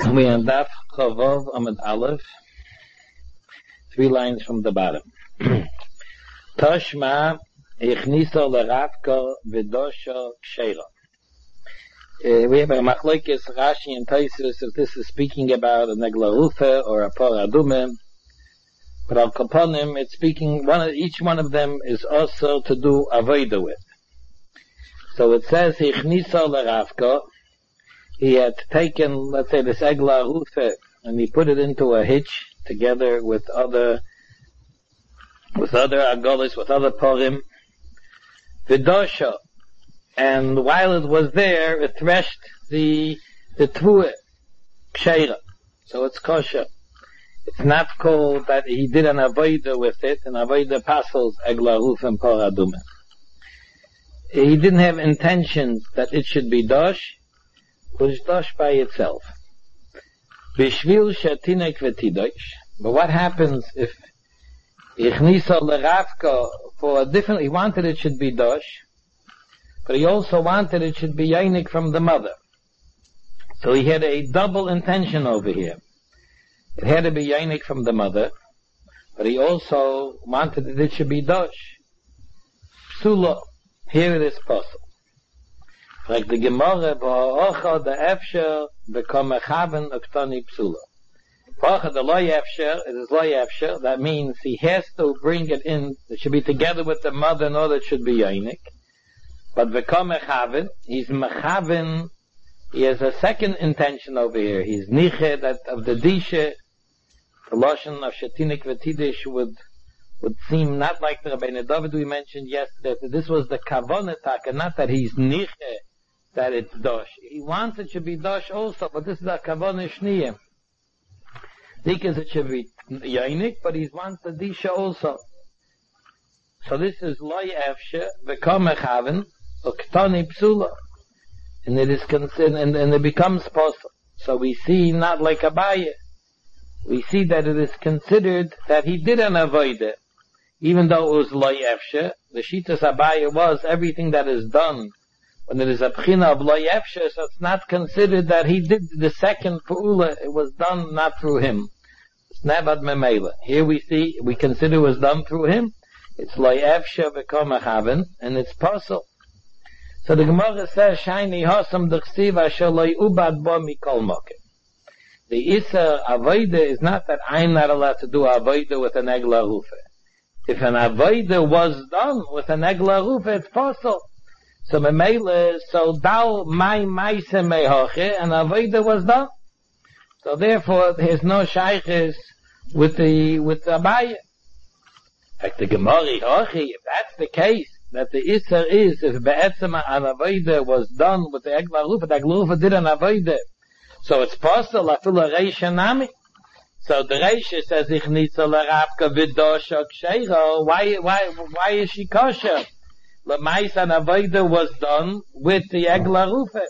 We are Daf Chavov Amud Aleph, 3 lines from the bottom. Toshma Ichnisa L'Ravka V'Dosha Ksheira. We have a Machlokes Rashi and Taisus if this is speaking about a Negla Rufa or a Por Adume. But Al Kaponim, it's speaking, each one of them is also to do Avodah with. So it says Ichnisa L'Ravka. He had taken, let's say, this Egla Rufa, and he put it into a hitch together with other Agolis, with other Porim. V'Dosha. And while it was there, it threshed the Tvua, Ksheira. So it's kosher. It's not called that he did an Avodah with it, and Avodah passes Egla Rufa and Por Adume. He didn't have intentions that it should be Dosh, was Dosh by itself. Bishvil shetinek v'tidosh. But what happens if Ichnisa L'Ravka for a different, he wanted it should be Dosh, but he also wanted it should be Yainik from the mother. So he had a double intention over here. It had to be Yainik from the mother, but he also wanted that it should be Dosh. Psula. Here it is possible. Like the Gemara, Ba'ocha the Efsher become a Chaven Uktani Psula. Ba'ocha the Lo Efsher, it is Lo Efsher, that means he has to bring it in, it should be together with the mother in order it should be Yainik. But become a Chaven, he's Mechaven, he has a second intention over here. He's Niche, that of the Dishe, the Lashon of Shetinik V'Tidish would seem not like the Rabbeinu David we mentioned yesterday, that this was the Kavanah Taka, not that he's Niche, that it's Dosh. He wants it should be Dosh also, but this is a Kavanah Shniyah. Because it should be Yainik, but he wants the Disha also. So this is Lo Yefshe, V'kom Echaven, Uktani Psula. And it is considered, and it becomes possible. So we see not like Abaye. We see that it is considered that he did an Avodah. Even though it was Lo Yefshe, the Shitas Abaye was everything that is done when it is a Pchina of Lo Yefshe, so it's not considered that he did the second Pa'ula, it was done not through him. It's Nevad Memela. Here we consider it was done through him. It's Lo Yefshe V'kom Echaven, and it's possible. So the Gemara says, Shaini Hosam D'chsiv Asher Lo Ubad Bo Mikol Mokem. The Issa Avodah is not that I'm not allowed to do Avodah with an Egla Rufa. If an Avodah was done with an Egla Rufa, it's possible. So Memele, so Dal Mai Maise Mehoche, and Avodah was done. So therefore, there's no Shaykhis with Abaye. Like the Gemari Hochi, if that's the case, that the Issa is, if Be'etzema an Avodah was done with the Egla Rufa, the Egla Rufa did an Avodah. So it's possible, Afila Reisha Nami. So the Reisha says, Ichnisa L'Ravka V'Dosha Ksheira. Why is she kosher? L'mais an Avodah was done with the Egla Rufa.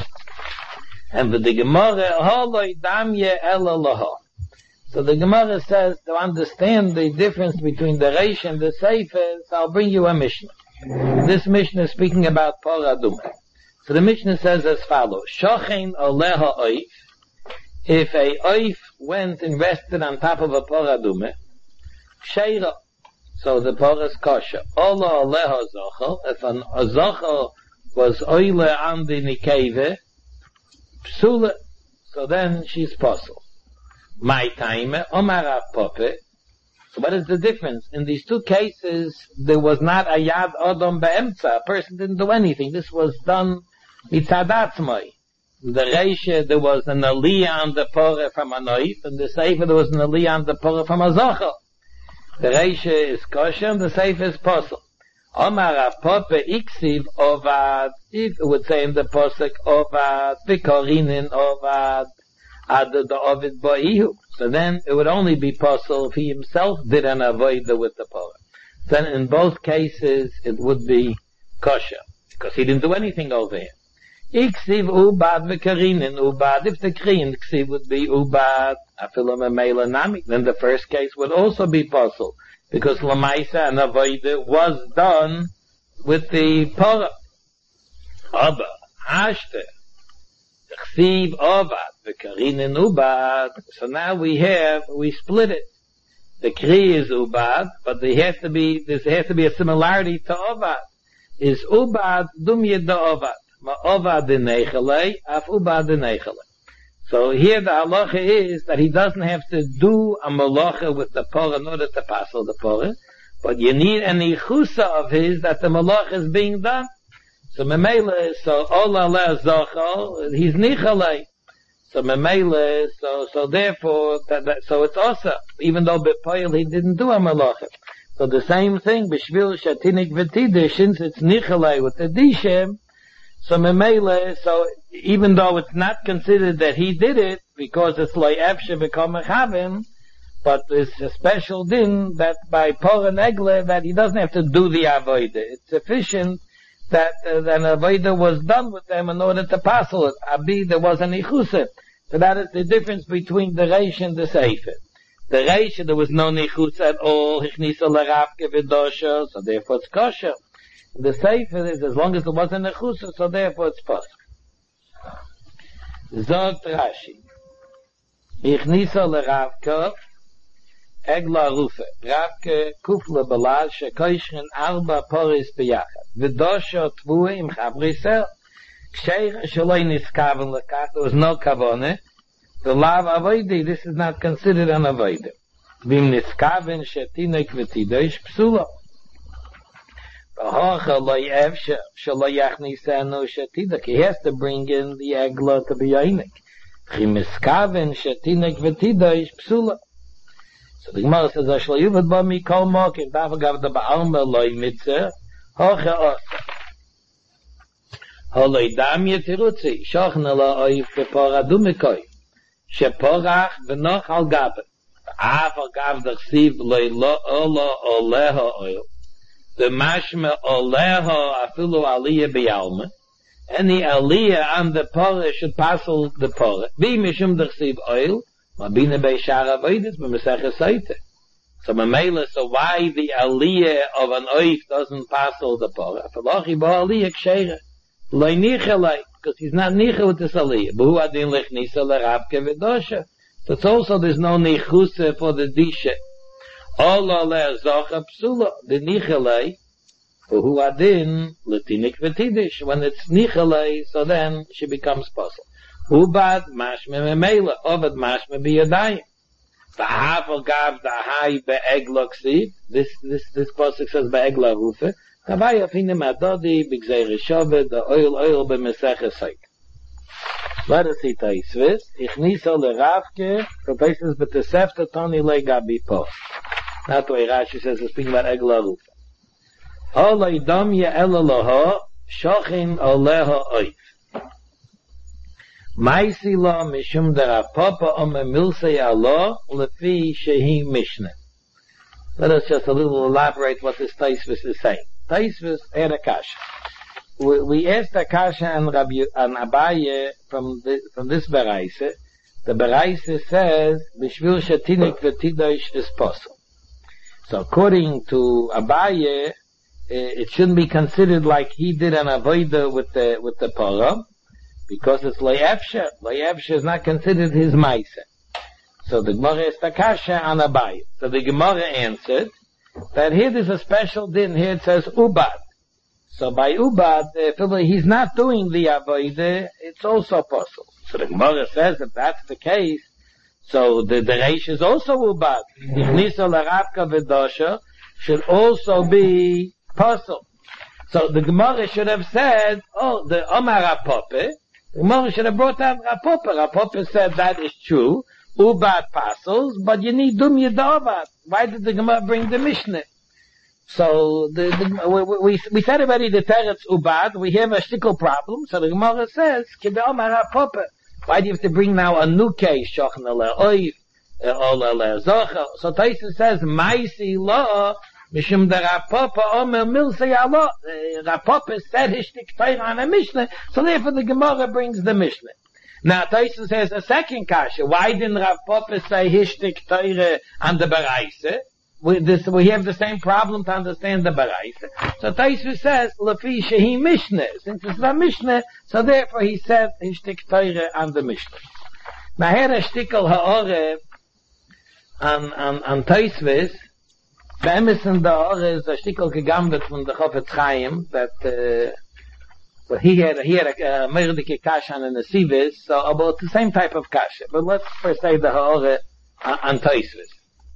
And with the Gemara, Holoi Damye Ela Laha. So the Gemara says, to understand the difference between the Reisha and the Sefer, so I'll bring you a Mishnah. This Mishnah is speaking about Por Adume. So the Mishnah says as follows, Shochein Oleha Oif, if a Oif went and rested on top of a Por Adume, Ksheira, so the Por is kosher. Ola Oleha Zochel, if a Zochel was Oile on the Nikeve, Psula, so then she's possible. My time, Omar Rav Pope. So what is the difference? In these two cases, there was not a Yad Odom Be'emtza. A person didn't do anything. This was done mitzadatzmai. The Reisha, there was an Aliyah on the Porah from a Noif, and the Sefer, there was an Aliyah on the Porah from a Zochel. The Reisha is kosher, and the Sefer is possible. Omar Rav Pope Iksiv Ovad, if it would say in the Posek Ovad, Vikorinin Ovad, Ad the Ovid Ba'ihu. So then it would only be possible if he himself did an Avodah with the Porah. Then in both cases it would be kosher, because he didn't do anything over here. Iksiv Ubad Vikorinin Ubad, if the Kriyan Iksiv would be Ubad, Afilam Meila Nami, then the first case would also be possible, because Lamaisa and Avodah was done with the Porah. Abba, Ashte, Chsiv Ovad, V'karinen Ubad. So now we split it. The Kri is Ubad, but there has to be a similarity to Ovad. Is Ubad Dumye da Ovad. Ma Ovad de Nechelei, Af Ubad de Nechelei. So here the halacha is that he doesn't have to do a malacha with the Porah in order to passel the Porah, but you need an ichusa of his that the malacha is being done. So Memele, so Ola Le Zochal, he's Nichalei. So Memele, so therefore, so it's also, even though Bepoil he didn't do a malacha. So the same thing, B'shvil Shatinik V'tidish, since it's Nichalei with the Dishem, so Memele, so even though it's not considered that he did it, because it's Loi Efshe become a Chavim, but it's a special din that by Porah and Egle, that he doesn't have to do the Avodah. It's sufficient that an Avodah was done with them in order to passel it. Abi, there was an Ichusa. So that is the difference between the Reish and the Sefer. The Reish, there was no Ichusa at all, Hichnisa L'Ravke V'dosha, so therefore it's kosher. The Sefer is, as long as there wasn't a Ichusa, so therefore it's pasuk. Zogt Rashi. Hichnisa L'Ravke, Egla Rufe, Ravke Kufle Balad, Shekoishren Arba Poris Beyachad. V'dosha Tvue im Chavrisel. Ksheir Shaloi Niskaven Lekach, there was no Kavone. The Lav Avoidi, this is not considered an Avoidi. Vim Niskaven Shetinek V'tidosh Psula. V'hocha Loi Evshe, Shaloi Yachnisenu Shetinek, he has to bring in the Egla to be Yoinik. Vim Niskaven Shetinek V'tidosh Psula. So the Gemara says, Ashla Yuvad Ba Mi Kol Mokim, Davagav the Ba'alma Loi Mitzeh, Hocha Osa. Holoi Dam Yetirutzi, Shochna La Oif Bepora Dumikoi, Sheporach V'noch Al Gabe, Av Al Gav D'chsiv Loi Lo Ola Oleha Oil, the Mashme Oleha Afilu Aliyah B'Yalma, any Aliyah on the Porah should passel the Porah, Bi Mishum D'chsiv Oil, Mabine Beishar Avoidis, B'Mesech Esaita. So Mamela, so why the Aliyah of an Oif doesn't passel the Porah? Falochi Bo Aliyah Ksheira. Loi Nichalei, because he's not Nicha with this Aliyah. B'hu adin lech nisa l'Ravke v'dosha. So it's also there's no Nichusa for the Disha. Ola le'zocha psula, the Nichalei, b'hu adin l'tinik v'tidish. When it's Nichalei, so then she becomes puzzle. Ubad mashme memela, ovad mashme biyadayim. V'havel gav da'hai be'egla ksiv. This pasuk says be'egla rufe. Kavai afinim adodi b'gzeir shoved the oil b'mesech esayt. Let us see Taisvis. Ichnisa le'ravke. So Taisvis b'tesefta toni le'gabi po. That's why Rashi says it's speaking about egla rufe. Olay dam ye'ela loho shochin oleha oif. Maisi lo mishum derapapa ome milsei alo lefi shehi mishne. Let us just a little elaborate what this Taisvis is saying. Taisvis had a kasha. We asked a kasha and Abaye from this Beraise. The Beraise says, B'shvil shetinik v'tidosh is possible. So according to Abaye, it shouldn't be considered like he did an avodah with the Porah, because it's Le'efshe. Le'efshe is not considered his Maise. So the Gemara asked a kasha on Abaye. So the Gemara answered, that here there's a special din. Here it says ubad. So by ubad, if he's not doing the avodah, it's also possible. So the Gemara says if that's the case, so the reish is also ubad. Ichnisa l'Ravka v'dosha should also be possible. So the Gemara should have said, the Omar Rapope. The Gemara should have brought out Rapope. Rapope said that is true. Ubad passes, but you need dum yedavad. Why did the Gemara bring the Mishnah? So we said already the teretz ubad. We have a shtickle problem. So the Gemara says, why do you have to bring now a new case? So Taisa says, Maisi law mishum derapapa omer milsei alo. Rapapa said his shtick on a Mishnah, so therefore the Gemara brings the Mishnah. Now, Taisa says a second kasha. Why didn't Rav Papa say Hishtik Teire on the Beraise? we have the same problem to understand the Baraisa. So Taisva says, Lafi Shehi Mishnah. Since it's a Mishnah, so therefore he said, Hishtik Teire on the Mishnah. Now here a Shtikal Ha'ore an Taisvis, Be'emes in the Ha'ore is a Shtikal gegambet from the Chofetz Chaim, that, well, he had a Merdike Kasha and a Nesivis, so about the same type of Kasha. But let's first say the Ha'ore on Taisvis.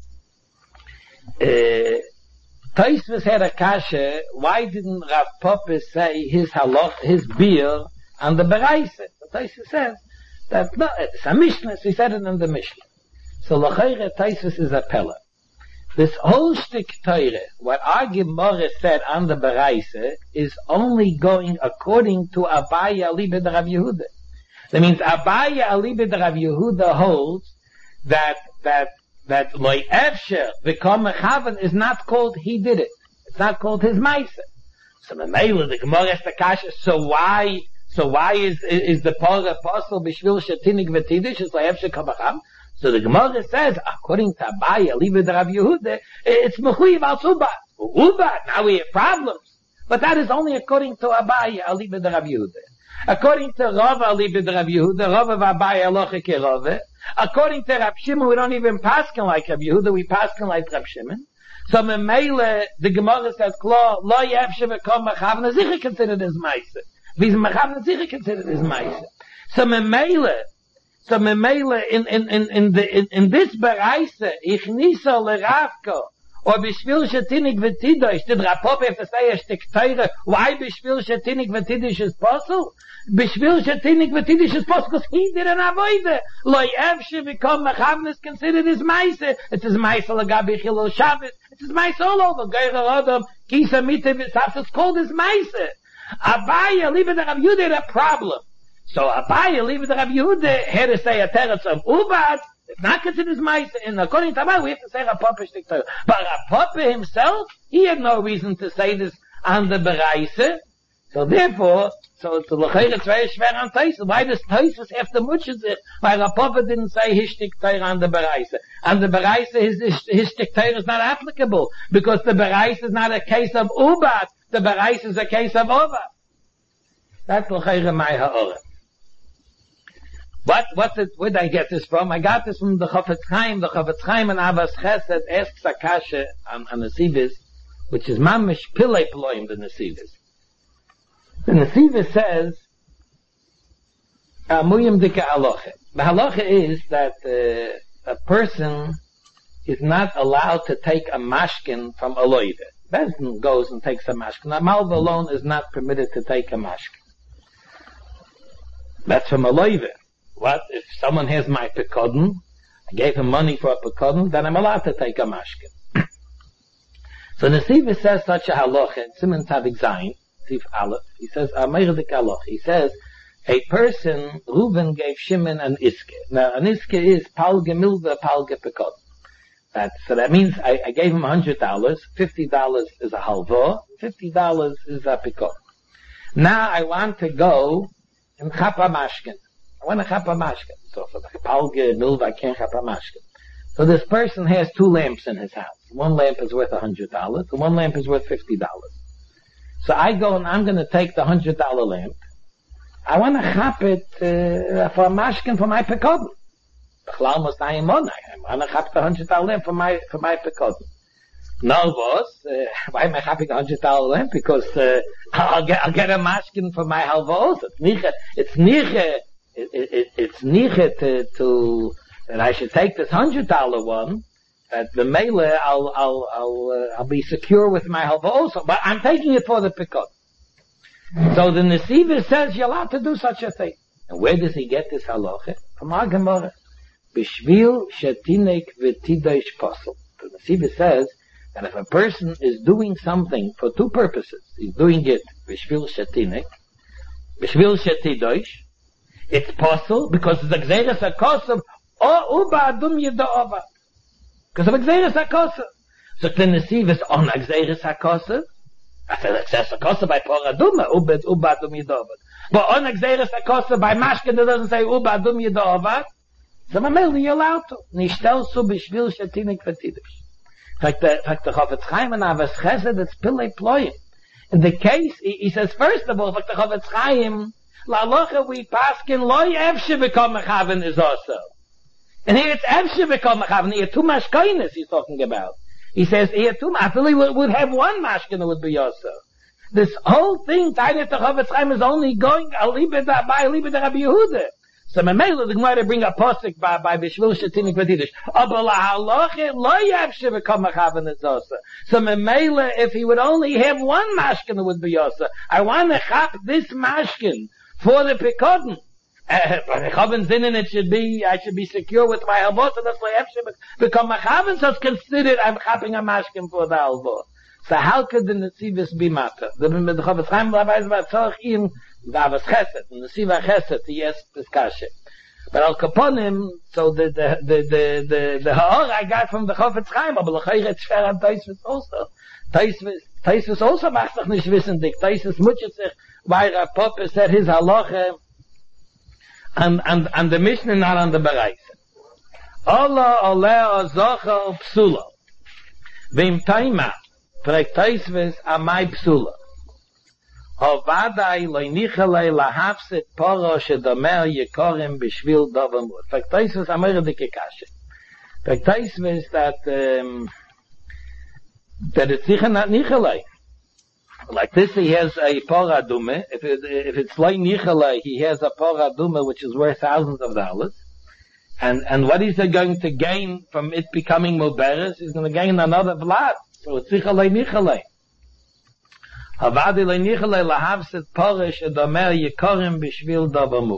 Taisvis had a kasha. Why didn't Rav Papa say his halach, his beer, on the Beraisa? Taisvis says that no, it's a Mishnah. So he said it in the Mishnah. So l'chayre Taisvis is a pella. This whole shtik Torah, what our Gemara said on the Beraisa, is only going according to Abaya Alibe de Rav Yehuda. That means Abaya Alibe de Rav Yehuda holds that Loi Efsher V'kom Mechaven is not called he did it. It's not called his Maisa. So the Mela, the Gemara has the Kasha, so why is the Parah Apostle B'shvil Shetinik V'tidish is Loi Efsher V'kom Mechaven? So the Gemara says, according to Abaya, Liva de Rav Yehuda, it's Mechuyev al Ubat. Ubat, now we have problems. But that is only according to Abaya, Liva de Rav Yehuda. According to Rava, Liva de Rav Yehuda, Rava v'Abaya Aloche ke Rava. According to Rav Shimon, we don't even paskin like Rav Yehuda, we paskin like Rav Shimon. So Memele, the Gemara says, Lo yefshe v'kom mechaven, sicher considered as Meise. Viz mechaven, sicher considered as Meise. So Memele, in this Beraisa, ich nisa leravko, or bishvil shetinik v'tidosh, did Rav Papa have to say a shtik teire, why bishvil shetinik v'tidosh is possible? Bishvil shetinik v'tidosh is possible because he did an avoide. Lo yevshe v'kom mechaven is considered as Meise. It is Meise l'gabi chilul Shabbos. It is Meise all over. Geir Adam, kisa mite v'safs, it's called as Meise. Abaya, leave it to Rav Yehuda, had a problem. So Abaya, leave it to Rav Yehuda, had to say a teretz of Ubat, it's not considered as Meise, and according to Abaya, we have to say Rav Papa shtik Torah. But Rav Papa himself, he had no reason to say this on the Beraisa. So therefore, it's a l'chayr, it's very schwer on Taisvis. Why does Taisvis have to mutches it? Why Rav Papa didn't say his shtik Torah on the Beraisa. On the Beraisa, his shtik Torah is not applicable, because the Beraisa is not a case of Ubat, the Beraisa is a case of Ubat. That's l'chayr my ha'orah. Where did I get this from? I got this from the Chofetz Chaim. The Chofetz Chaim and Abbas Chesed asks a kasha on the Nesivis, which is mamish pilei ploim the Nesivis. The Nesivis says, muyim dika halacha. The halacha is that a person is not allowed to take a mashkin from a loive. Bezdin goes and takes a mashkin. A malva alone is not permitted to take a mashkin. That's from a loive. What if someone has my pekodin? I gave him money for a pekodin, then I'm allowed to take a mashkin. So Nesivis says such a halacha in Siman Tzadik Zayin, Sif Aleph. He says Amayradik halacha. He says a person, Reuven gave Shimon an iske. Now an iske is palge milva, palge pekodin. So that means I gave him $100. $50 is a halva. $50 is a pekodin. Now I want to go and chap a mashkin. I want to chap a mashkin. So for the palge milva, I can't chap a mashkin. So this person has 2 lamps in his house. One lamp is worth $100, and one lamp is worth $50. So I go and I'm going to take the $100 lamp. I want to chap it for a mashkin for my pekodin. I want to chap the $100 lamp for my pekodin. No, boss. Why am I chapping a $100 lamp? Because I'll get a mashkin for my halvos. It's niche to that I should take this $100 one. That the mele I'll be secure with my halvos, but I'm taking it for the pikot. So the Nesivis says you're allowed to do such a thing. And where does he get this halacha? From our Gemara. Bishvil shetinek v'tidosh posel. The Nesivis says that if a person is doing something for 2 purposes, he's doing it bishvil shetinek, bishvil shetidosh, it's posel because it's a gzeres hakosav or uba adum yeda'ova. Because of a gzeres hakosav. So the Nesivis on a gzeres hakosav. I said gzeres hakosav by poraduma uba adum yeda'ova. But on a gzeres hakosav by mashkin it doesn't say uba adum yeda'ova. So Mameli, you're allowed to. Nishtel su bishvil shetinik v'tidosh. Fact the Chofetz Chaim and Avas Chesed, it's Pillei Ployim. In the case, he says, first of all, fact the Chofetz Chaim, La Locha we paskin loy efshe v'kol mechaven is also. And here it's efshe v'kol mechaven, here two mashkoinis he's talking about. He says, here two, I feel he would have one mashkin that would be also. This whole thing, Tainet the Chofetz Chaim, is only going by Alibe de Rabbi Yehuda. So Memela, the Gemara bring a posik by Bishvil Shetinik V'Tidish. Aber la halacha lo yavshe v'kol mechaven is also. So Memela, if he would only have one mashkin, it would be also. I want to chap this mashkin for the Pekodin. But Chaven Zinin, I should be secure with my halvot, and that's why yavshe v'kol mechaven, so it's considered I'm chapping a mashkin for the halvot. So how could the Netzivis be matter? The Chofetz Chaim Rabbi about Tzorch in the Avas Chesed, and the Siva Chesed, yes, Piskashe. But Al Kaponim, so the Ha'or I got from the Chofetz Chaim, aber l'chayr it's fair an Taisvis also. Taisvis also macht sich nicht wissendig. Taisvis mutschet sich, weil Papa said his halacha, and the Mishnah not on the Bereich. Allah, Oleh, Zocha, Psula. Vim Taima, fragt Taisvis amai Psula. Hovadai loinichalei lahafset poro shedomer yekorim b'shvil dovamut. Fragt Taisvis amai dike kashe. Fragt Taisvis that it's sicher not nichalei. Like this, he has a pora dume. If it's loy nichalei, he has a pora dume which is worth thousands of dollars. And what is he going to gain from it becoming muberes? He's going to gain another vlad. So it's sicher loy nichalei. Havadi loy nichalei lahavset pora shedomer yekorim b'shvil dovamut.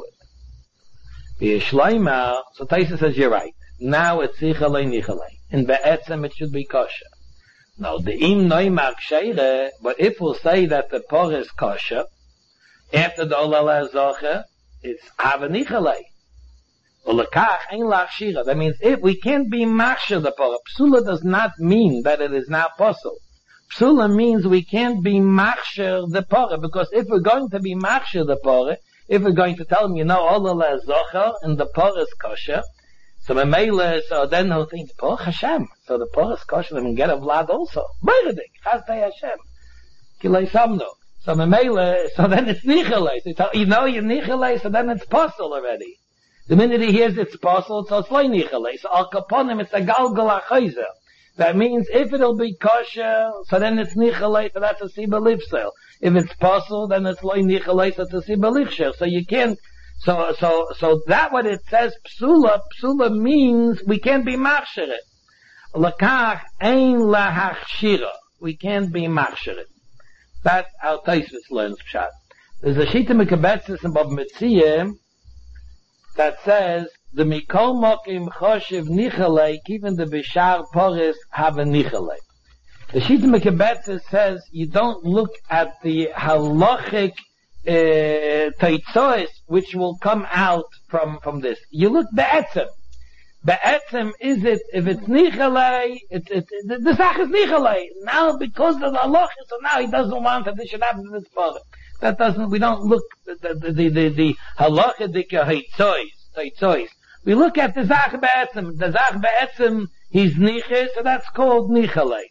V'yeshloima, so Taisa says you're right. Now it's sicher loy nichalei. In be'etzem it should be kosher. Now, the im noimak sheire, but if we'll say that the porah is kosher, after the olala zoche, it's avanichalei. Ulakach ein lach shira. That means if we can't be machshir the porah, psula does not mean that it is now possible. Psula means we can't be machshir the porah, because if we're going to be machshir the porah, if we're going to tell him, olala zoche, and the porah is kosher, so then he'll think, Porach Hashem. So the Porach is kosher, and get a vlad also. Beiredik, Chazdei Hashem. Kilei Samno. So then it's Nichalei. So you're Nichalei, so then it's possible already. The minute he hears it's possible, so it's like Nichalei. So Al Kaponim, it's a Galgal HaChayzer. That means if it'll be kosher, so then it's Nichalei, so that's a Siba Lifsel. If it's possible, then it's like Nichalei, so it's a Siba Lifsel. So you can't, so that what it says, psula means we can't be machshiret. Lakach ein lahachshira. We can't be machshiret. That's how Taisvis learns pshat. There's a shita mekabetzis in Bab Metzia that says, the mikol mokim choshev nichalei, even the bishar poris have a nichalei. The shita mekabetzis says, you don't look at the halachic teitzois which will come out from this. You look be'etzem. Be'etzem is it, if it's nichalei, the sach is nichalei. Now because of the halacha, so now he doesn't want that this should happen to this father. That doesn't, we don't look, the halacha dika teitzois. We look at the zach be'etzem. The zach be'etzem, he's niche, so that's called nichalei.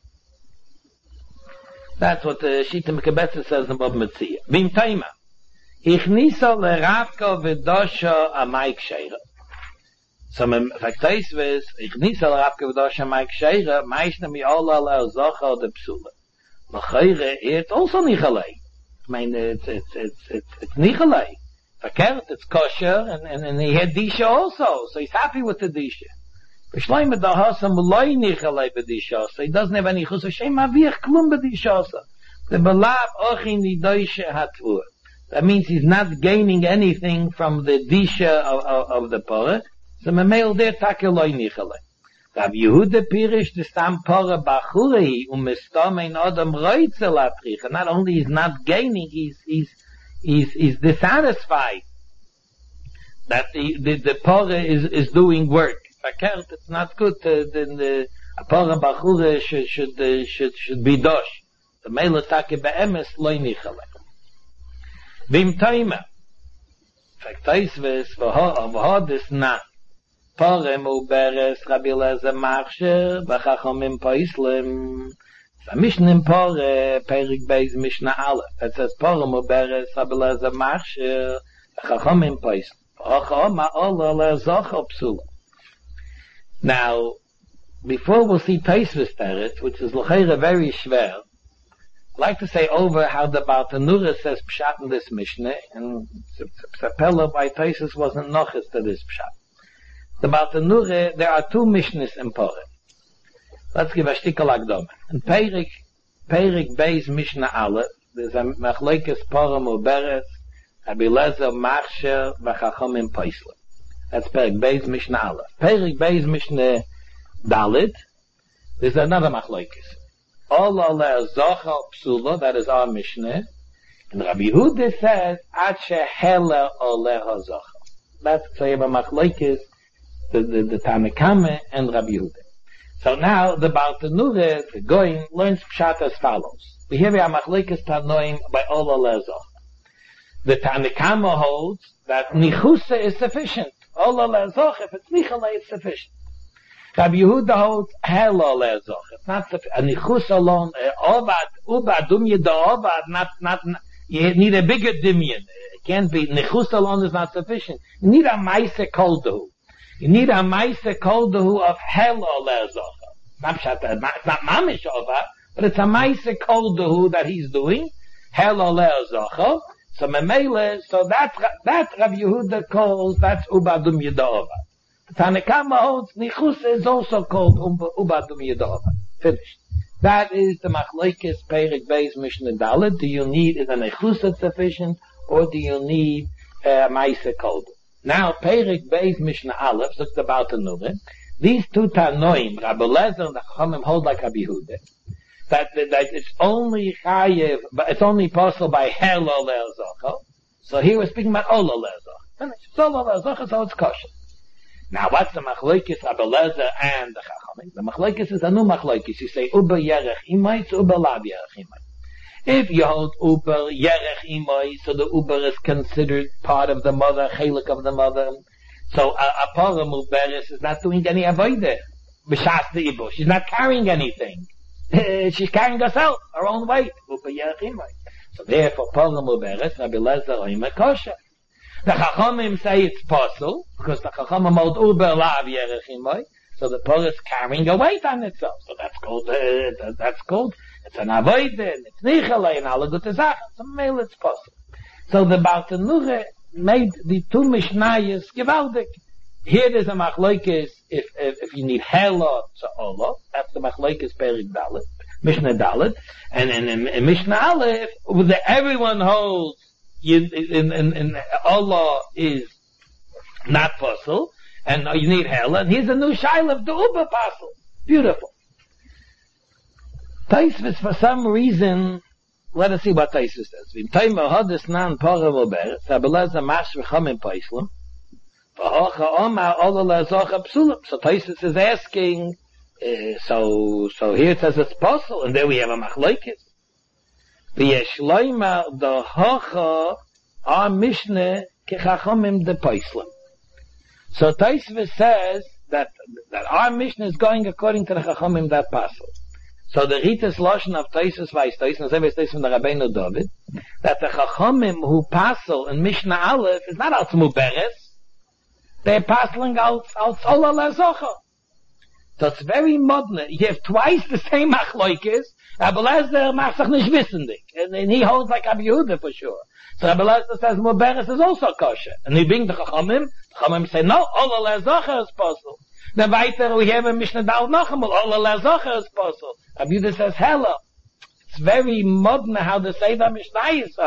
That's what the Shita Mekabetza says in Bab Metzia. Vim Taima. Ich nisa leravka v'dosha amai ksheira. So, faktaisves, ich nisa leravka v'dosha amai ksheira, meishna mi ola le'ozocha de psula. L'chayre, it's also nichalei. I mean, it's nichalei. Verkehrt, it's kosher, and he had disha also, so he's happy with the disha. B'shleim edahasam loy nichalei b'disha, so he doesn't have any chus Hashem avich klum b'disha. The belav ochin nidoisha hatvur. That means he's not gaining anything from the disha of the porah. So memel der takeloi nichalei. Rav Yehuda pirish the stam porah bachurei umestam ein adam roitzel atricha. Not only he's not gaining, he's dissatisfied that the porah is doing work. Verkehrt, it's not good. The porah bachurei should be dosh. The mele take be'emes loy nichalei. Vim taima. Faktaisves v'hodis na. Porem uberes Rabbi Eliezer Machsher v'chachomim poislim. The Mishnah in Pore, Perik Beis Mishnah Aleph. It says Porem uberes Rabbi Eliezer Machsher v'chachomim poislim. V'chachom ha'olah le'zocha psula. Now, before we'll see Tosfos Teretz, which is l'cheira very shver, I'd like to say over how the Bartanura says Pshat in this Mishnah, and Sapella by Tosfos wasn't noches to this Pshat. The Bartanura, there are two Mishnahs in Purim. Let's give a shtickle agdom. In Perik Beis Mishnah Aleph, there's a Machlekes Purim Uberes, Rabbi Eliezer Machsher v'chachomim poislim. That's Perik Beis Mishnah Aleph. Perik Beis Mishnah Dalit, there's another Machlekes. Ola le'zocha psula, that is our Mishnah. And Rabbi Yehuda says, Ad shehela oleha zocha. That's so you have a Machlekes, the Tanakame and Rabbi Yehuda. So now the Bartanura, the Goyin, learns Pshat as follows. We have a Machlekes Tanoim by Ola le'zocha. The Tanakama holds that Nichusa is sufficient. Ola le'zocha, if it's Nichala, it's sufficient. Rabbi Yehuda holds Hela le'zoch. It's not a nichus alone. Ovad, not. You need a bigger dimyan. It can't be. Nichus alone is not sufficient. You need a ma'aseh koldahu. You need a ma'aseh koldahu of Hela le'zoch. It's not mamish ovad, but it's a ma'aseh koldahu that he's doing. Hela le'zoch. So memele. So that Rabbi Yehuda calls that's ubadum yeda'ovad. Tanakama holds Nichus is also called Ubadum Yedova. Finished. That is the Machlekes Perik Beis Mishnah Dalet. Do you need, is a Nichus sufficient, or do you need Ma'aseh Koldu? Now, Perik Beis Mishnah Aleph, looked about another. These two Tanoim, Rabbi Eliezer and the Chachamim hold like Rabbi Yehuda. That it's only Chayev, but it's only possible by Helo Le'azocha. So here we're speaking about Ola Le'azocha. Finished. It's Ola Le'azocha, so it's kosher. Now, what's the Machlekes Rabbi Eliezer and the Chachamim? The Machlekes is a new Machlekes. You say Uber Yerech Imai, so Uber Lav Yerech Imai. If you hold Uber Yerech Imai, so the Uber is considered part of the mother, chelik of the mother. So a Porem Uberes is not doing any avodah. B'shas the Ibo. She's not carrying anything. She's carrying herself, her own weight. Uber Yerech Imai. So therefore, Porem Uberes, Rabbi Eliezer Oime Kosher. The Chachamim say it's possible, because the Chachamim hold Uber Lav Yerech Imai, so the Torah is carrying a weight on itself. So that's called, it's an avodah, and it's nichalei, and all good sachen. So maybe it's possible. So the Bartanura made the two Mishnayos gewaldig. Here there's a Machlekes, if you need Hela to Ola, that's the Machlekes Perik Dalet, Mishnah Dalet, and in Mishnah Aleph, everyone holds in Allah is not possible, and you need Hela, and here's a new shaila of the Uber possible. Beautiful. Tosfos, for some reason, let us see what Tosfos says. So Tosfos is asking, so here it says it's possible, and there we have a machlokes. V'yeshloima the hocha our Mishnah kechachomim the poislim. So Tosfos says that our Mishnah is going according to the chachomim that passel. So the Ritas Lashon of Tosfos Vais Tosfos, and Tosfos from the Rabbeinu David, that the chachomim who passel in Mishnah Aleph is not als muberes, they're passeling als ola lezocha. So it's very modern. You have twice the same machlokes. Rabbi Eliezer macht sich nicht wissendig. And he holds like Rabbi Yehuda for sure. So Rabbi Eliezer says Muberes is also kosher. And he brings the Chachamim say, no, Ola Lezocha is possible. Then weiter, we have a Mishnah Dal noch einmal, Ola Lezocha is possible. Rabbi Yehuda says, hello. It's very modern how the Seder Mishnah is.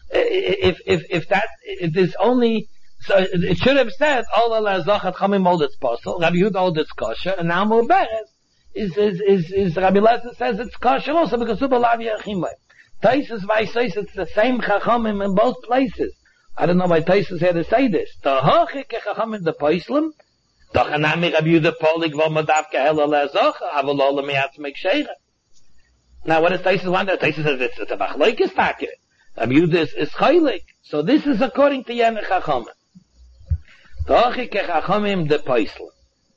If there's only, so it should have said, Ola Lezocha Chachamim hold it's possible, Rabbi Yehuda hold it's kosher, and now Muberes is Rabbi Eliezer says it's kosher also because Uber Lav Yerachimai. Tosfos says it's the same Chachamim in both places. I don't know why Tosfos had to say this. The Hoche Chachamim the Poislim, doch anami Rabbi Yehuda Polig vo Madavka Hela Lezocha, Aval Ola Miatz Meksheira. Now what does Tosfos want? Tosfos says it's a Machlokes Take. Rabbi Yehuda is Chaylik. So this is according to Yenech Chachamim. Doch ich Chachamim de Poisel.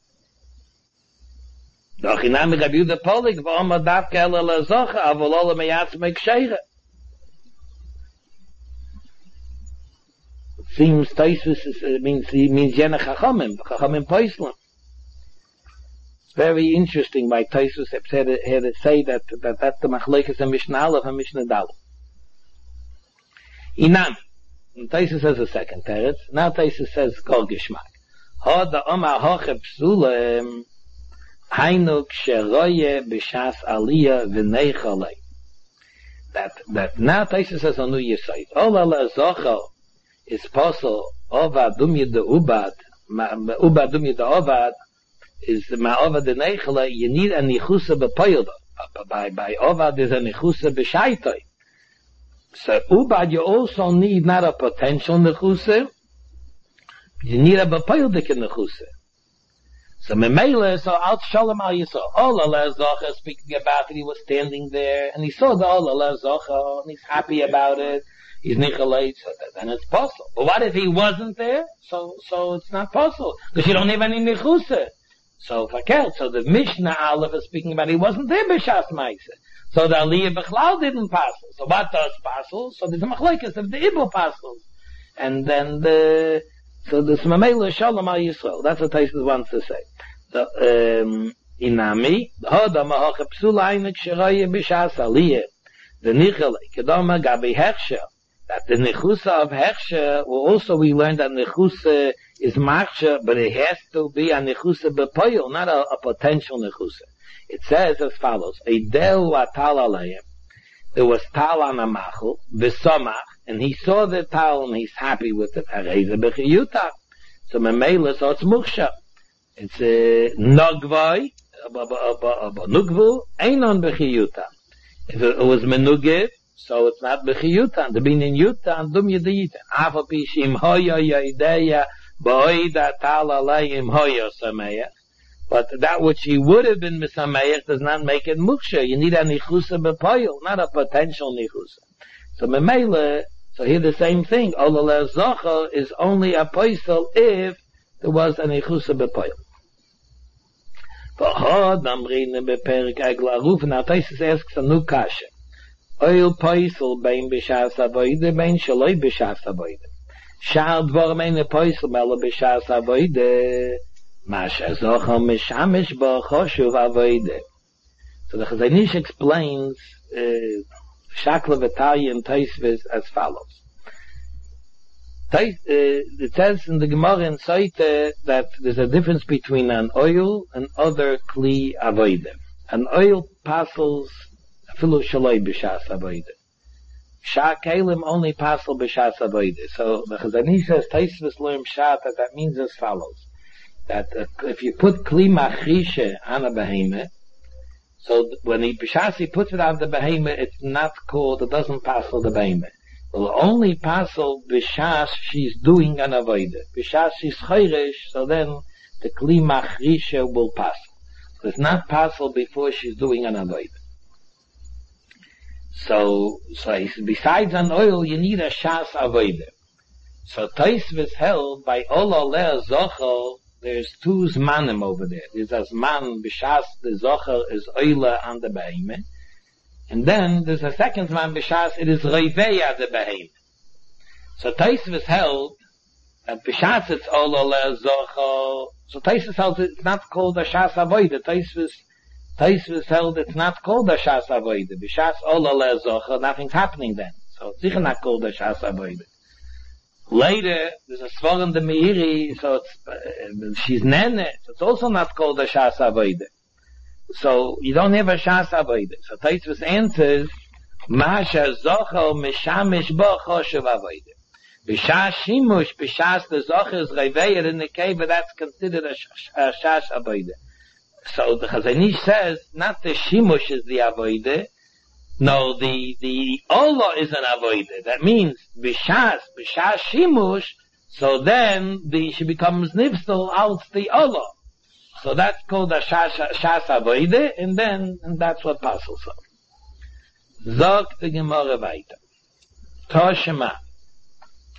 Doch in Name Rabbi Yehuda Polig, warum man darf keine Sache, aber alle meyatz mit Ksheire. Seems Taisvus means Jena Chachamim Poisel. It's very interesting by Taisvus had to say that that's the Machlekes and Mishnah Aleph and Mishnah Daleth. Inam. Taisvus says a second teretz. Now Taisvus says Kol Gishmak. Ha da Oma Hoche Psulem Hainu Ksheroye B'Shas Aliyah V'Neichalei. That now Taisvus says on New Year's side. All Allah Zochel is possible Ovad Dumya de Ubad Ubad Dumya de Ovad is Ma'ovad de Neichalei. You need a Nichusa B'Poyel. By Ovad is a Nichusa B'Shaitoi. So Ubad you also need not a potential Nichusa, you need a B'Poyeldik Nichusa. So Memele, so out Shalom Al Yisrael, all Allah Zocha speaking about it, he was standing there, and he saw the all Allah Zocha, and he's happy about it, he's Nicholait, so then it's possible. But what if he wasn't there? So it's not possible, because you don't have any Nichusa. So the Mishnah Aleph is speaking about he wasn't there B'Shas Maisa. So the Aliyah B'Chlal didn't pass. So what does pass? So there's a machlekes of the Ibel passes. And then so the Smamela Shalom Al Yisrael. That's what Taisus wants to say. So, Inami, Hoda Mahoche Psula Einik Shiraya B'Shas Aliyah. The Nichel, Kedoma Gabi Hechsher. That the Nechusa of Hechsher, also we learned that Nechusa is Machsher, but it has to be a Nechusa B'Poyel, not a potential Nechusa. It says as follows: Eideu atal alayim. There was tal on a machul, v'samach, and he saw the tal and he's happy with it. Hareze b'chiyuta. So memela, so it's muksha. It's nogvay, nugvu, einon b'chiyuta. If it was menugiv, so it's not b'chiyuta. The binin yuta and dum yediyita. Afa pishim hoya yaideya ba'oida tal alayim hoya sameya. But that which he would have been misameich does not make it muksha. You need a nichusa b'poyel, not a potential nichusa. So memele, so here the same thing. Olala zocha is only a poisel if there was a nichusa b'poyel. V'hod amrine b'perik egla aruf. Now Taisus asks a new kasha. Oil poisel bein b'shas avoide, bein shaloi b'shas avoide. Shal dvorim ein a poisel mele b'shas avoide. Masha Zocha Mishamish B'Choshuv Avoide. So the Chazanish explains Shakla V'Taya and Taisvis as follows. It says in the Gemara in Saita that there's a difference between an oil and other Kli Avoide. An oil passes Filu Shaloi B'Shas Avoide. Shakelim only passel B'Shas Avoide. So the Chazanish says Taisvis Loim Shat that means as follows. That if you put kli machrisha on a behemoth, so when he puts it on the behemoth, it's not called, it doesn't passel the behemoth. It will only passel b'shas she's doing an avodah. B'shas she's chayrish, so then the kli machrisha will passel. So it's not passel before she's doing an avodah. So besides an oil, you need a shas avodah. So Taisvis held by Ololeh Zochel. There's two zmanim over there. There's a zman b'shas the zocher is oila on the behemoth, and then there's a second zman b'shas it is reiveya the behemoth. So Taisvis held that b'shas it's oila zocher. So Taisvis held it's not called a shas avoida. Taisvis held it's not called a shas avoida. B'shas oila zocher, nothing's happening then. So it's sicher not called a shas avoida. Later, there's a svar in the Meiri, so she's nene, so it's also not called a shas avoide. So you don't have a shas avoide. So Taisvus answers, Masha zochel mishamish bo choshev avoide. B'shas shimush, b'shas the zocher is reveyer in the cave, but that's considered a shas avoide. So the Chazanish says, not the shimush is the avoide, no, the Ola is an avoide. That means b'shas shimush. So then she becomes nifsel out the Ola. So that's called a shas avoide, and that's what passes up. Zog the Gemara weiter. Toshema.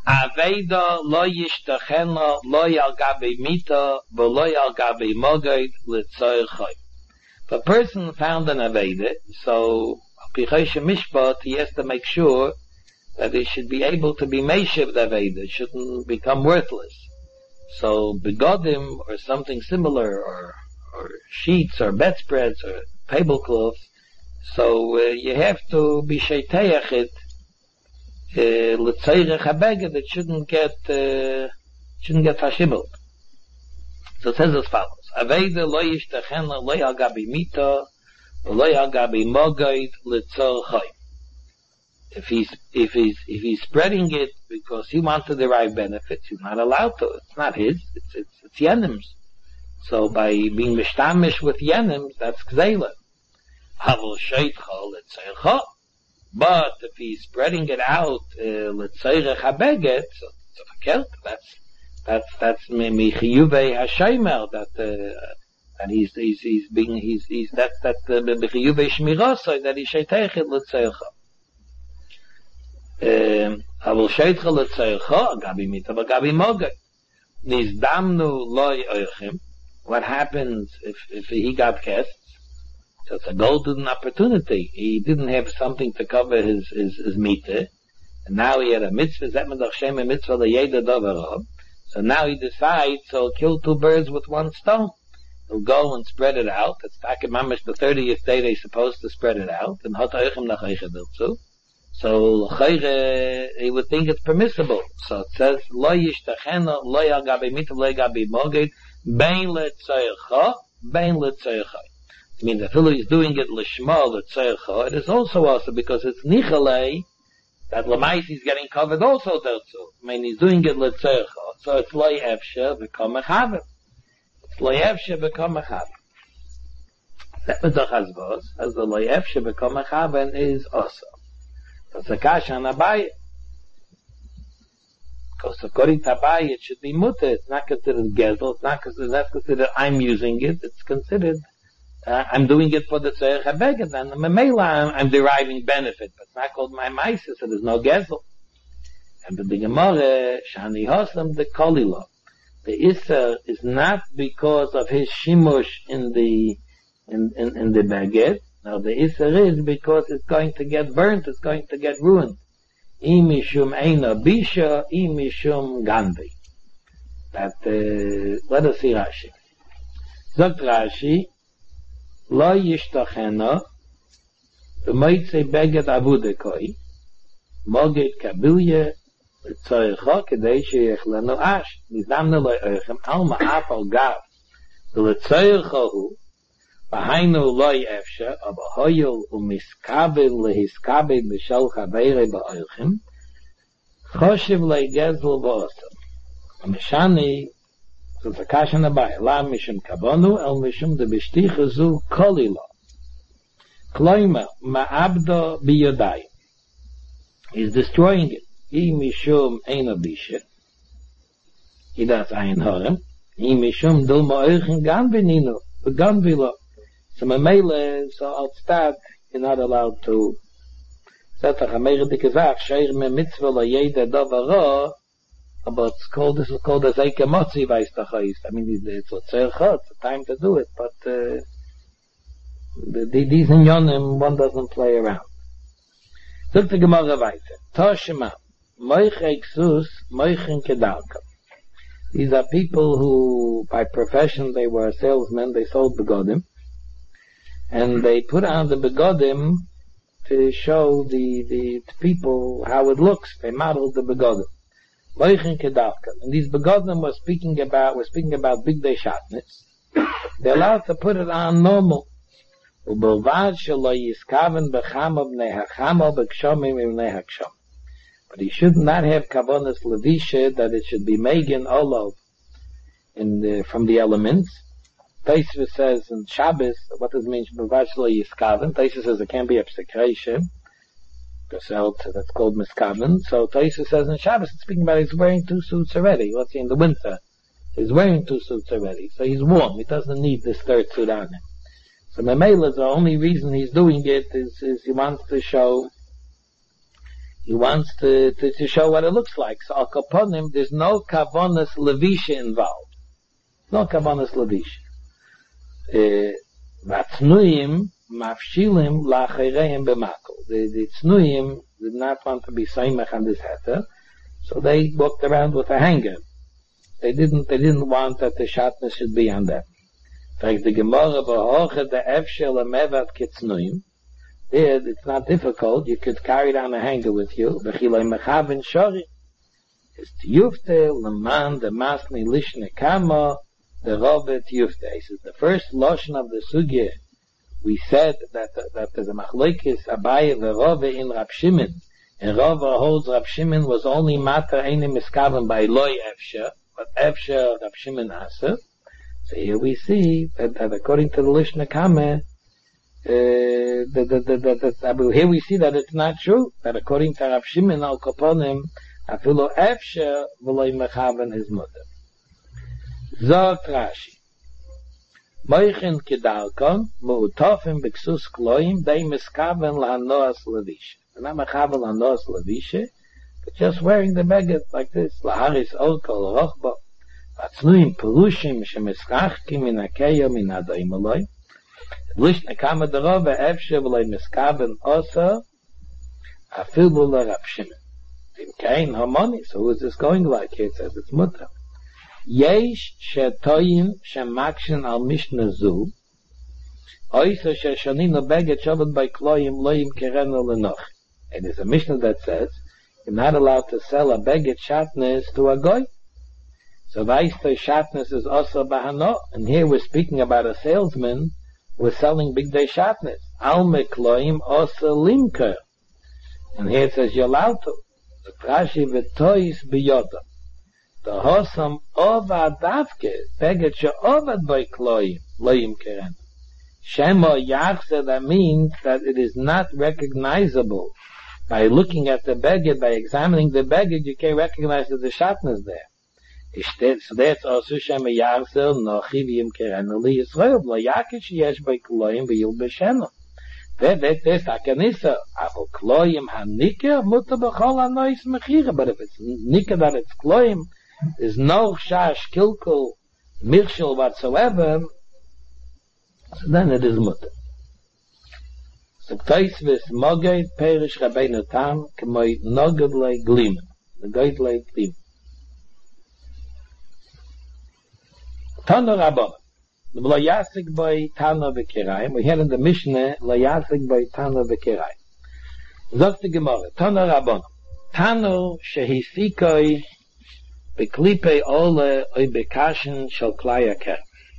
Aveda lo yishtachena lo yal gabi mita v'lo yal gabi moged l'tzoyer choy. If a person found an Aveda, so Pichoshe Mishpat, he has to make sure that he should be able to be Meishiv the Aveda. It shouldn't become worthless. So begodim or something similar, or sheets or bedspreads or tablecloths, so you have to be sheiteach it l'tzeirech habeged, that shouldn't get hashibelt. So it says as follows: Aveda lo yishtachena lo yal gabi mita lo yal gabi moged l'tzor choy. If he's spreading it because he wants to derive benefits, he's not allowed to. It's not his. It's Yenim's. So by being mishtamish with Yenims, that's gzeila. Havel sheitcha l'tzeircha. But if he's spreading it out l'tzeirech habeget, so it's a that's michiyuvei hashaymer, that he's that's the michiyuvei shmirasai, that he sheitech it l'tzeircha. Havel sheitcha l'tzeircha gabi mita gabi moged nizdamnu loy oichim. What happens if he got guests? So it's a golden opportunity. He didn't have something to cover his mita, and now he had a mitzvah. Zetmedach Shem a mitzvah leyeda davarab. So now he decides he'll kill two birds with one stone. He'll go and spread it out. It's takimamish the 30th day they're supposed to spread it out, and hot oichem nach oichadilzu. So he would think it's permissible. So it says lo yishtachena lo yal gabi mita lo yal gabi moged bein l'tzeircha bein l'tzeircha. I mean, the fellow is doing it l'shma l'tzeircha. It is also because it's nichalei that l'mais is getting covered also dertzu. I mean, he's doing it l'tzeircha, so it's lo yefshe v'kom mechaber. It's lo yefshe v'kom mechaber. That was the chazvos, as the lo yefshe v'kom mechaber is also. That's a kasha on Abaye. Because according to Abaye, it should be mutter. It's not considered gezel. It's not considered I'm using it. It's considered I'm doing it for the tzerech habeged, and memela I'm deriving benefit. But it's not called my meiser, so there's no gezel. And the Gemara shani hosam the kolila. The iser is not because of his shimush in the beged. Now the iser is because it's going to get burnt, it's going to get ruined. Imishum eina bisha, imishum ganvi. That, let us see Rashi. Zot Rashi, lo yishtachena, b'moitze beged avudekoi, moged kabilye, l'tzorecha, kedei sheyechlenu ash, nizamne lo eichem, alma afal gav, l'tzorecha hu, V'hainu loy efshe, aber hoyel umiskabel lehiskabel b'shel chavere ba'oilchim, choshev le'gezel ba'osam. Mishani, so it's a kasha nabai, la mishum kabonu, el mishum de b'shticha zu kolila. Kloima, ma'abdo biyodai. He's destroying it. I mishum eina bishe. He does ein horem. I mishum dul ma'oilchim gan beninu, gan bilo. So Mamele, so outside, you're not allowed to. That's a chameirdik gezach, sheir me mitzvah la yeda davara, but this is called as Eike Motzi, Weistachais. I mean, it's a tzercha, it's a time to do it, but these in Yonim, one doesn't play around. Look the Gemara weiter. Toshima, moich eksus, moichin kedalka. These are people who, by profession, they were salesmen, they sold begodim. And they put on the begodim to show the people how it looks. They modeled the begodim. And these begodim were speaking about big day shatnitz. They're allowed to put it on normal. But he should not have kavonas levisha, that it should be megan olov from the elements. Taisva says in Shabbos, what does it mean? Taisva says it can't be a psikration. That's called miskaven. So Taisva says in Shabbos, it's speaking about he's wearing two suits already. Let's see, in the winter, he's wearing two suits already. So he's warm. He doesn't need this third suit on him. So Mamela, the only reason he's doing it is he wants to show He wants to show what it looks like. So, al kaponim, there's no kavanas levisha involved. No kavanas levisha. Vatznuim mafshilim lachereim b'makel. The tznuim did not want to be saimach on this heter, so they walked around with a hanger. They didn't want that the shatnez should be on them. Like the Gemara v'hoche the efshel amevat kitznuim. There, it's not difficult. You could carry down a hanger with you. B'chiloi mechavin shori. It's tiyufte leman the masni lishne kama the robet tiyufte. He says the first lotion of the sugya. We said that there's a machlokes Abaye v'Rove in Rab Shimon, and Rove holds Rab Shimon was only matter eine miskaven by loy efsha, but efsha Rab Shimon aser. So here we see that according to the Lishna Kameh, here we see that it's not true. That according to Rab Shimon al Kaponim, afilu efsha v'loy mechaven his mother. Zogt Rashi. Moichin kedalkon, mu'utofim b'ksus kloim, they miskaven lahanoas levishe. They're not mechaven lahanoas levishe, but just wearing the beged like this. Laharis olkol rochbo. Vatznuim perushim shemischachkim min akeyo min adoim aloi. Lishna kama derove efshe v'loi miskaven osa, afilu l'Rab Shimon. Tim kein harmoni, so who is this going like? Here it says it's mutter. Yesh shetoyin shemakshin al mishna zu oisa sheshanino beged shabbat by kloyim loyim kereno lenoch. And there's a mishnah that says you're not allowed to sell a beged shatnez to a goy. So vaista shatnez is also bahano. And here we're speaking about a salesman who is selling big day shatnez. Alme kloyim osa limker. And here it says you're allowed to. The trashi v'tois biyoda. The hosam ova davke, beged she'ovad by kloyim, loyim keren. Shema yachse, that means that it is not recognizable. By looking at the beged, by examining the beged, you can't recognize that the shatnez is there. So that's also Shema yachse, nochi v'yim keren, li Yisrael, lo yakish yesh by kloyim v'yil b'shema. That's akanisa. Avo kloyim hanikah, muta b'chol hanois mechira. But if it's nikah that it's kloyim, there's no shash, kilkul, mirshel whatsoever, so then it is mutter. So Taisvis Moged Perish Rabbeinu Tam K'moi Noged Le Glima. The Goyd Le Glima. Tano Rabbana. The Lo Yasik Boi Tano V'Kirayim. We had in the Mishnah Lo Yasik Boi Tano V'Kirayim. Zok the Gemara. Tano Rabbana. Tano Shehisikoi Beklipe Ole Oy Bekashin Shal Klaya Ker.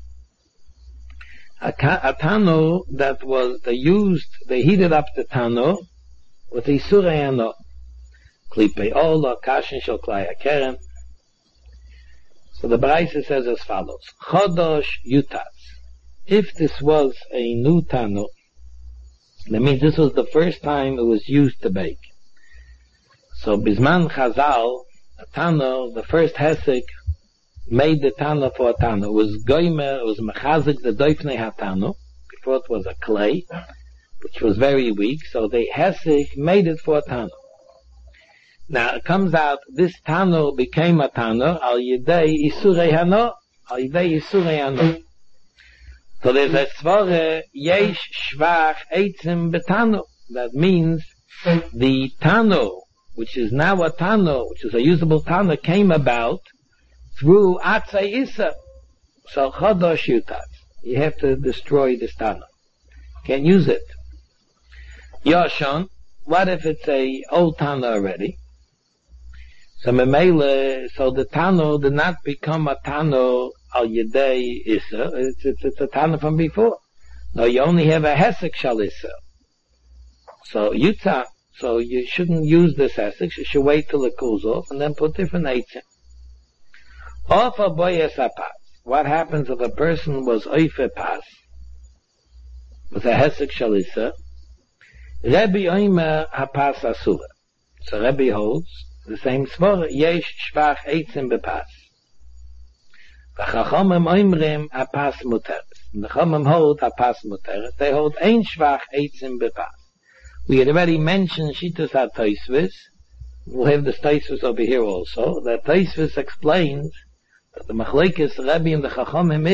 A tano that was, they heated up the tano with Isurei Hano. Klipe Ole Kashin Shal Klaya Keren. So the Braisa says as follows. Chodosh Yutas. If this was a new tano, that means this was the first time it was used to bake. So Bisman Chazal, a tano, the first hesek, made the tano for a tano. It was goymer, it was mechazik, the doifnei hatano. Before it was a clay, which was very weak, so the hesek made it for a tano. Now it comes out, this tano became a tano, al yidei isurei hano, al yidei isurei hano. So there's a svare, yesh shvach eitzim betano. That means the tano, which is now a tano, which is a usable tano, came about through Atzei Issa. So Chodosh Yutat. You have to destroy this tano. Can't use it. Yoshon, what if it's a old tano already? So Memele, so the tano did not become a tano al Yedei Issa. It's a tano from before. No, you only have a Hesek Shal Issa. So Yutat. So you shouldn't use this hesek. You should wait till it cools off and then put different eitzim. Ofa boyes hapas. What happens if a person was oife pas with a hesek shalisa? Rebbe oimer hapas asura. So Rebbe holds the same svara. Yesh shvach eitzim bepas. V'chachamim oimrim hapas muteres. The chachamim hold hapas muteres. They hold ein shvach eitzim bepas. We had already mentioned Shitas HaTosfos we'll have the Taisvus over here also. That Taisvus explains that the Machlekes Rebbe and the Chachamim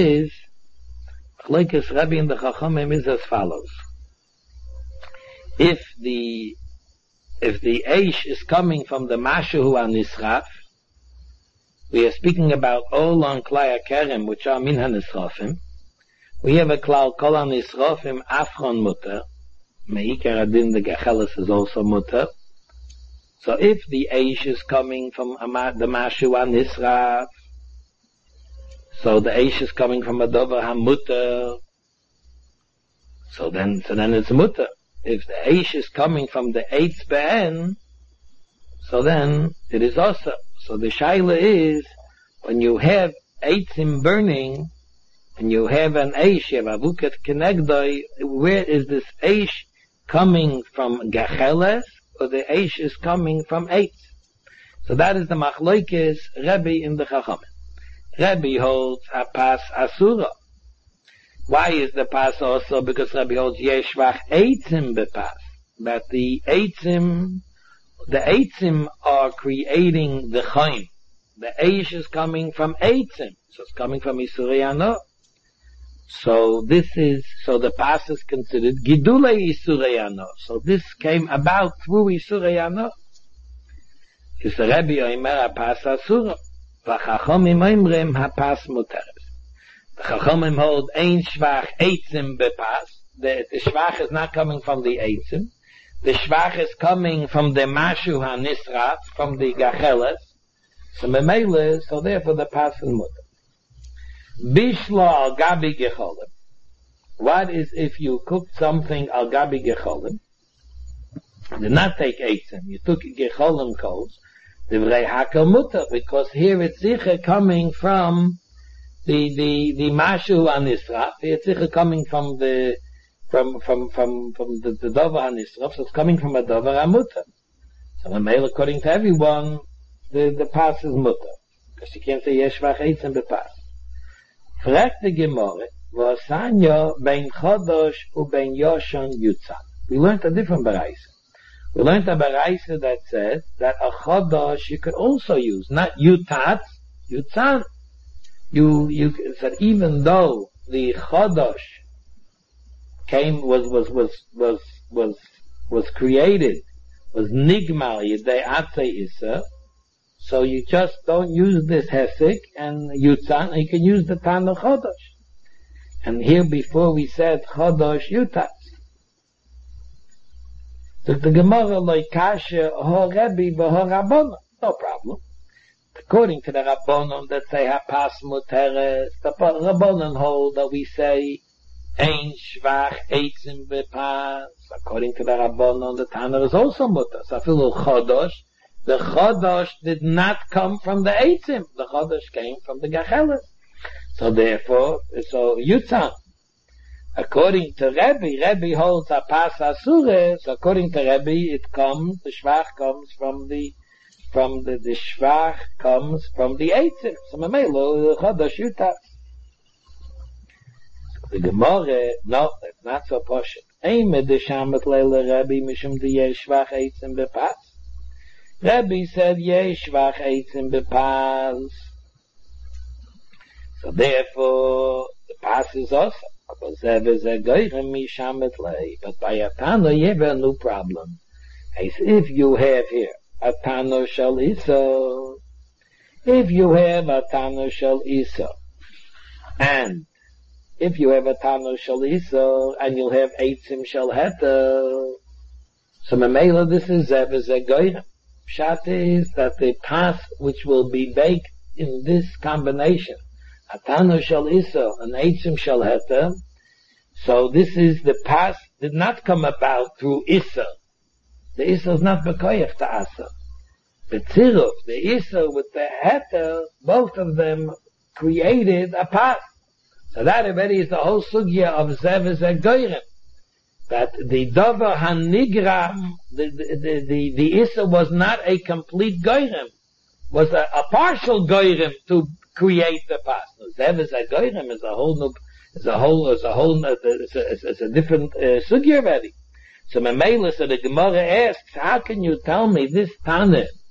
is as follows. If the Eish is coming from the Mashu HaNisraf, we are speaking about all on Klai HaKerem, which are Min HaNisrafim. We have a Klal Kol HaNisrafim Afron Mutter. Meikar Adin, the Gecheles is also Mutter. So if the Eish is coming from the Mashu HaNisraf, so the Eish is coming from a Dover HaMutter, so then it's Mutter. If the Eish is coming from the Eitz Be'en, so then it is also. So the Shaila is, when you have Eitzim burning, and you have an Eish, you have Avukat Kenegdoi, where is this Eish coming from Gacheles, or the Eish is coming from Eitz? So that is the Machlokes Rebbe in the Chachamim. Rebbe holds a Pas Asura. Why is the Pas also? Because Rebbe holds Yeshvach Eitzim bepas. That the Eitzim are creating the Chaim. The Eish is coming from Eitzim. So it's coming from Isurei Hano. So the Pas is considered Gidulei Isurei Hano. So this came about through Isurei Hano. Is the Rebbe Omer a Pas Asura. V'chachamim oimrim ha Pas Muteres. The Chachamim hold ein Shvach Eitzim bepas. The Shvach is not coming from the Eitzim. The Shvach is coming from the Mashu HaNisrat, from the Gacheles. So therefore the Pas is Mutter. Bishla al Gabi Gecholim. What is if you cooked something al Gabi Gecholim? Did not take Eitzim. You took Gecholim coals. Divrei Hakel Mutter, because here it's sicher coming from the Mashu HaNisrat. It's sicher coming from the Dover HaNisraf, so it's coming from a Dover HaMutter. So the mail, according to everyone, the Pas is Mutter. Because you can't say Yeshvach Eitzim bepas. Fragt the Gemara, V'asanya bein Chodosh u bein Yoshon Yutzan. We learned a different Baraisa. We learned a Baraisa that says that a Chodosh you could also use, not Yutat, Yutzan. You said even though the Chodosh was created, was Nigmal Yedei Atzei Issa, so you just don't use this Hesek and Yutzan, you can use the Tana Chodosh. And here before we said Chodosh Yutat. So the Gemara like Kasha Ho Rebbe V'Ho Rabbanon, no problem. According to the Rabbanon that say Hapas Muteres, the Rabbanon hold that we say Ein Shvach Eitzim bepas. According to the Rabbanon, the Tanner is also Mutter. So Afilu Chodosh, the Chodosh did not come from the Eitzim. The Chodosh came from the Gacheles. So therefore, so Yutzan. According to Rebbe holds a Pas Asure. So according to Rebbe, the Shvach comes from the Shvach comes from the Eitzim. So Mamelo, the Chodosh Yutat. The Gemara, no, it's not so poshut. Eime de shamet leile Rebbe mishum de yeshvach eitzim bepas. Rebbe said yeshvach eitzim bepas. So therefore, the pas is also. But by a Tano, you have a new problem. As if you have here a Tano shel Iso, if you have a Tano shel Iso, and if you have a Tano shel Iso, and you'll have Eitzim shel Heter, so Memela, this is a Goyim. Pshat is that the pas which will be baked in this combination, a Tano shel Iso, and Eitzim shel Heter, so this is the pas did not come about through Iso. The Iso is not Bekoyach to Asa. The Tziruf, the Iso with the Heter, both of them created a pas. So that already is the whole sugya of Zev Goyim. That the Dover HaNigram, the Issa was not a complete Goyim, was a partial Goyim to create the pas. Zev Goyim is a whole new, is a different sugya already. So Memela, so the Gemara asks, how can you tell me this Tana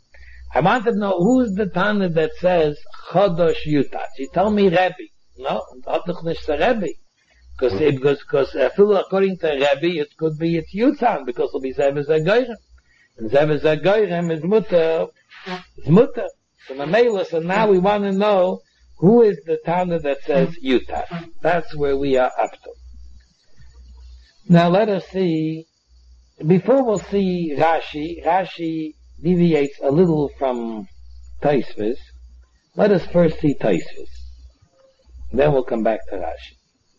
I want to know who's the Tana that says Chodosh Yutat. You tell me Rebbe. No, hat doch nicht the Rebbe. Because according to Rebbe, it could be it's Yutan, because it'll be Zev Zagoyrem. And Zev Zagoyrem is Mutter. It's Mutter. So now we want to know who is the Tana that says Yutat. That's where we are up to. Now let us see, before we'll see Rashi deviates a little from Tosfos. Let us first see Tosfos. Then we'll come back to Rashi.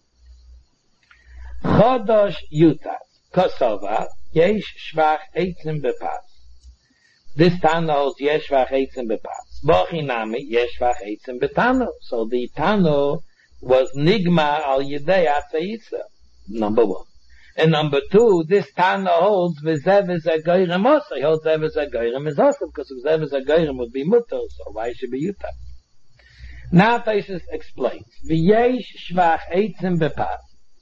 Chodosh Yutat, Kosova, Yesh Shvach Eitzim Bepas. This Tana holds Yesh Shvach Eitzim Bepas. Bochinami, Yesh Shvach Eitzim Betano. So the Tano was Nigma al Yedei Atzeitza. Number one. And number two, this Tana holds V'zev Zagoyrem also. He holds Zev Zagoyrem is also, because if Zev Zagoyrem would be Mutter, so why should be Yutat? Now Tosfos explains. V'yesh Shvach Eitzim Bepas.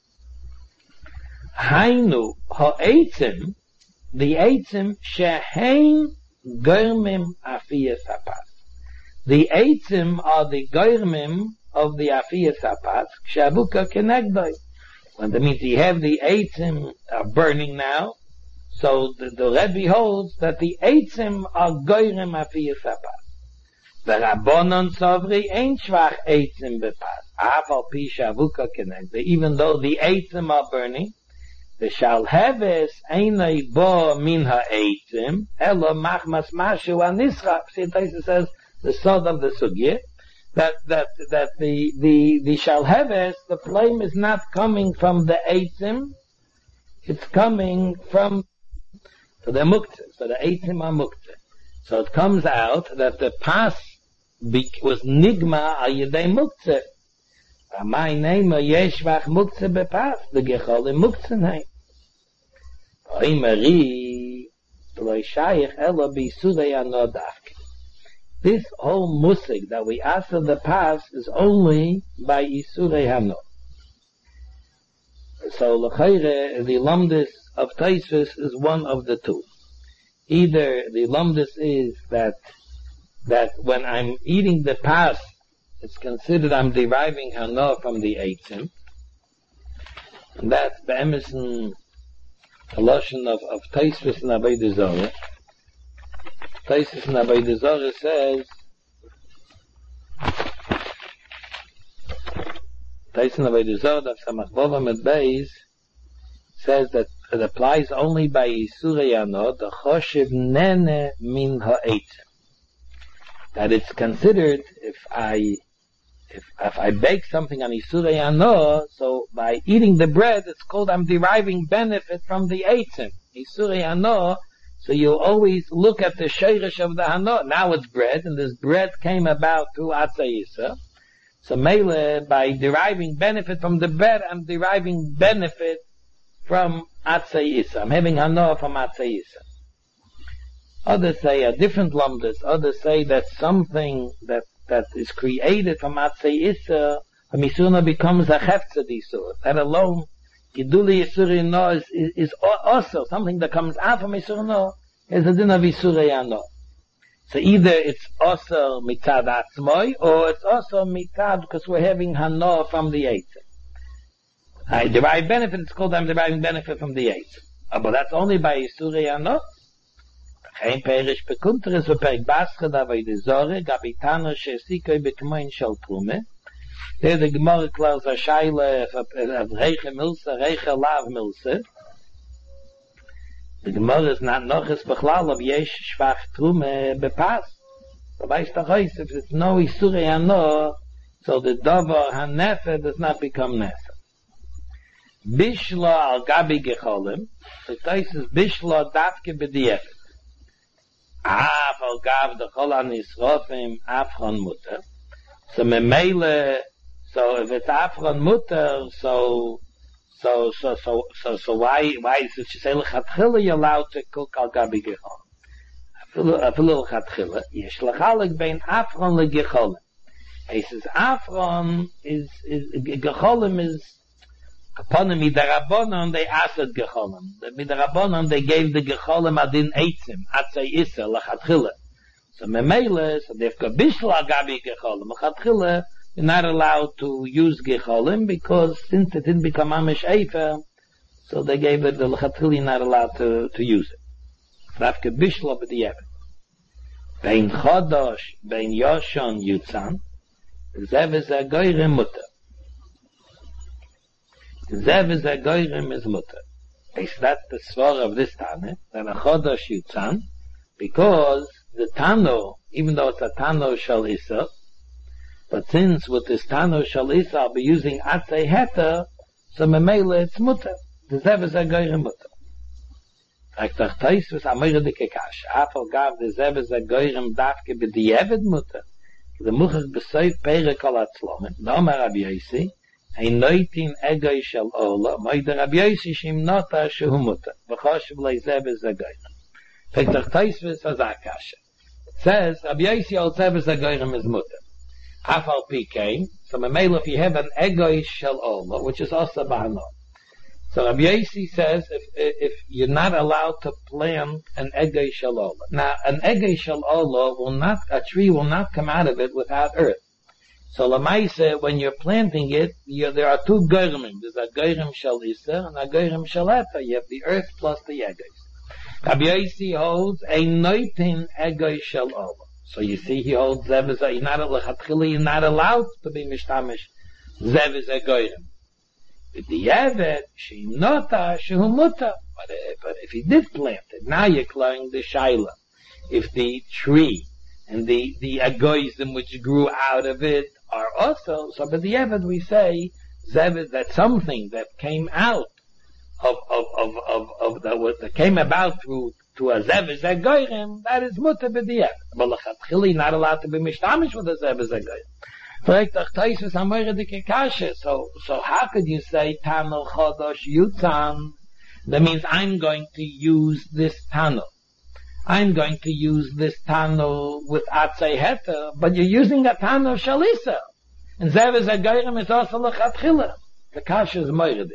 Hainu ha'etzim, the etzim shehein goyrmim afiyas hapas. The etzim are the goyrmim of the afiyas hapas, kshabuka kenegdoi. When that means you have the etzim are burning now, so the Rebbe holds that the etzim are goyrmim afiyas hapas. The Rabbanon Sovri ain't shvach etzim bepas. Afal pi shabuka kenegdoi. Even though the etzim are burning, the shalheves einay bo min ha'eitzim elo machmas mashu anisra. See, Tosfos says the sod of the sugya that the shalheves, the flame is not coming from the eitzim, it's coming from the muktzah. So the eitzim are muktzah. So it comes out that the pas was nigma al yedei muktzah. My name is Yeshvach Muktzah Bepas, the Gechol in Muktzah name. This whole musig that we ask of the pas is only by Isurei Hano. So l'chayre, the lumdus of Tosfos is one of the two. Either the lumdus is that when I'm eating the pas, it's considered I'm deriving Hana from the Eitzim. And that's the Emerson Lashon of Tosfos and Avodah Zarah. Tosfos and Avodah Zarah says, Tosfos and Avodah Zarah, that Samach Bava Med Beis, says that it applies only by Yisurei Hana, the Choshev Nene Min Ha'eitzim. That it's considered, if I bake something on Isurei Hano, so by eating the bread, it's called I'm deriving benefit from the Eitzim. Isurei Hano, so you always look at the sheirish of the Hano. Now it's bread, and this bread came about through Atzei Yisa. So mele, by deriving benefit from the bread, I'm deriving benefit from Atzei Yisa. I'm having Hano from Atzei Yisa. Others say a different lumdus. Others say that something that is created from Atzei Yisa, from Yisur becomes a Heftzad Yisur. That alone, Giduli Yisur no is also something that comes out from Yisur no is a din of Yisurei Hano. So either it's also mitzad atzmoi, or it's also mitzad because we're having Hano from the Eitzim. I derive benefit, it's called I'm deriving benefit from the Eitzim. But that's only by Yisurei Hano. Geen perish bekunteres beperk basche da vay de zorge gabitano shesikoi bekmoin shel trume. Der de gemorge klaus a shaile of rege milse, rege lav milse. The gemorge is not noch es beglal ob yesh schwach trume bepas. So weißt doch heis, if it's no Isurei Hano, so the davar hanefe does not become nefe. Bishla al gabi gecholim, so Tosfos bishla davke b'di'evet. Al gav the chol hanisrofim afron mutter. So memele, so if it's afron mutter, so why is it she say l'chatchila you're allowed to cook al gabi gechol? Afilu l'chatchila yesh l'chalik bein afron legecholim. He says afron is gecholim is upon the midarabonon they asked gecholim. The midarabonon they gave the gecholim adin eitzim atzei isa lachatchila. So memele, so they've got bishla gabi gecholim. Mechatchila, you're not allowed to use gecholim because since it didn't become amish eifer, so they gave it the lechatchila, you're not allowed to use it. Dafke bishla b'di'evet. Bein chodosh, bein yoshon yutzan, zev is a goyrem mutter. Zev is a goyrem is mutter. Is that the svar of this Tana, that a chodosh yutzan, because the Tano, even though it's a Tano shal Issa, but since with this Tano shal Issa I'll be using Atzei Heter, so memele it's mutter. The Zev is a goyrem mutter. Like the Taisvus Amir de Kekash, Afal gav the Zev is a goyrem dafke b'di'evet mutter. The Muchach b'soif Perek al Atzlomen, the Omer Rabbi Yossi, ein noitin egoi shel ola, moide Rabbi Yossi shim nota shehu mutter. V'choshev le Zev is a goyrem. Like the Taisvus Azakash. It says, Rabbi Yossi al Zev is a goyrem is mutter. Afal Pikein, so memele if you have an egoi shel ola, which is also b'hanot. So Rabbi Yossi says if you're not allowed to plant an egei shel ola. Now an egei shel ola a tree will not come out of it without earth. So lamaisa, when you're planting it, there are two goyremim. There's a goyrem shel isa and a goyrem shel eta. You have the earth plus the egos. Rabbi Yossi holds a noitin egei shel ola. So you see he holds zev is you're not allowed to be mishtamish. Zev is a goyrem. The evet she nota shehu mutter. But if he did plant it, now you're clearing the shaila. If the tree and the egoism which grew out of it are also, so by the evet we say zev that something that came out of that came about through to a zev is a goyrem, that is mutter by the evet. But lechatchili not allowed to be mishtamish with a zev is a goyrem. So how could you say Tano Chodosh Yutzan? That means I'm going to use this Tano. I'm going to use this Tano with Atzei Heter, but you're using a Tano Shalisa. And Zev is a Goyrem is also Lechatchila. The Kasha is Moiridik.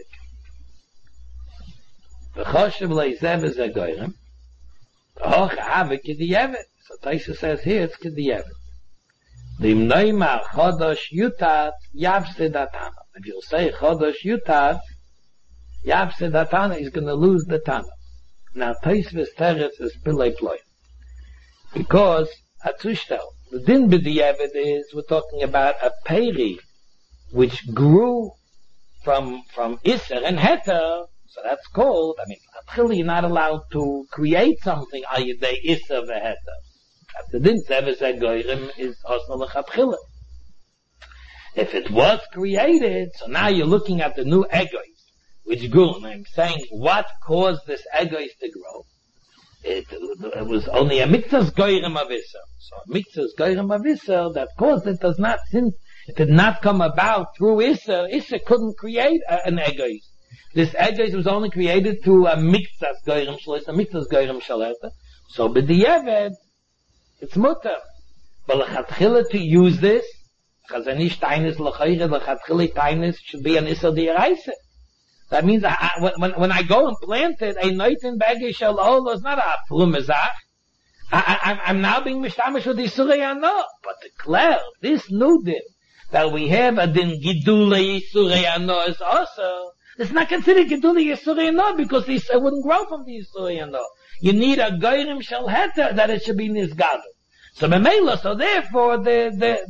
The Choshev Le Zev is a Goyrem. The Hoch Ave K'diyevet. So Taisa says here it's K'diyevet. Lim Neymar Chodosh Yutat Yavse Datana. If you'll say Chodosh Yutat Yavse Datana, he's going to lose the Tana. Now Taisvis Teretz is Pilei Ploy. Because Atzushtel, the Din B'di'evet is, we're talking about a peri which grew from Isser and Heter, so that's called, actually you're not allowed to create something Ayidei Isser v'Heter. The din zev is a goyrem is osno lechatchila. If it was created, so now you're looking at the new egois, which grew, and I'm saying what caused this egois to grow. It was only a mitzvah's goyrem avisa. So a mitzvah's goyrem avisa that caused it since it did not come about through Issa couldn't create an egois. This egois was only created through a mitzvah's goyrem shalis, a mitzvah's goyrem shaleta. So b'di'evet, it's mutter. But lechatchila to use this, chazani shtainis lechayre, lechatchila tainis should be an issa d'iraisa. That means when I go and plant it, a noitin b'egei shel ola is not a plumezach. I'm now being mishtamish with the Yisurei Ano. But declare this new din that we have a din gidule Yisurei Ano is also, it's not considered gidule Yisurei Ano because it wouldn't grow from the Yisurei Ano. You need a goyrem shel heter that it should be nisgadol. So memela, so therefore the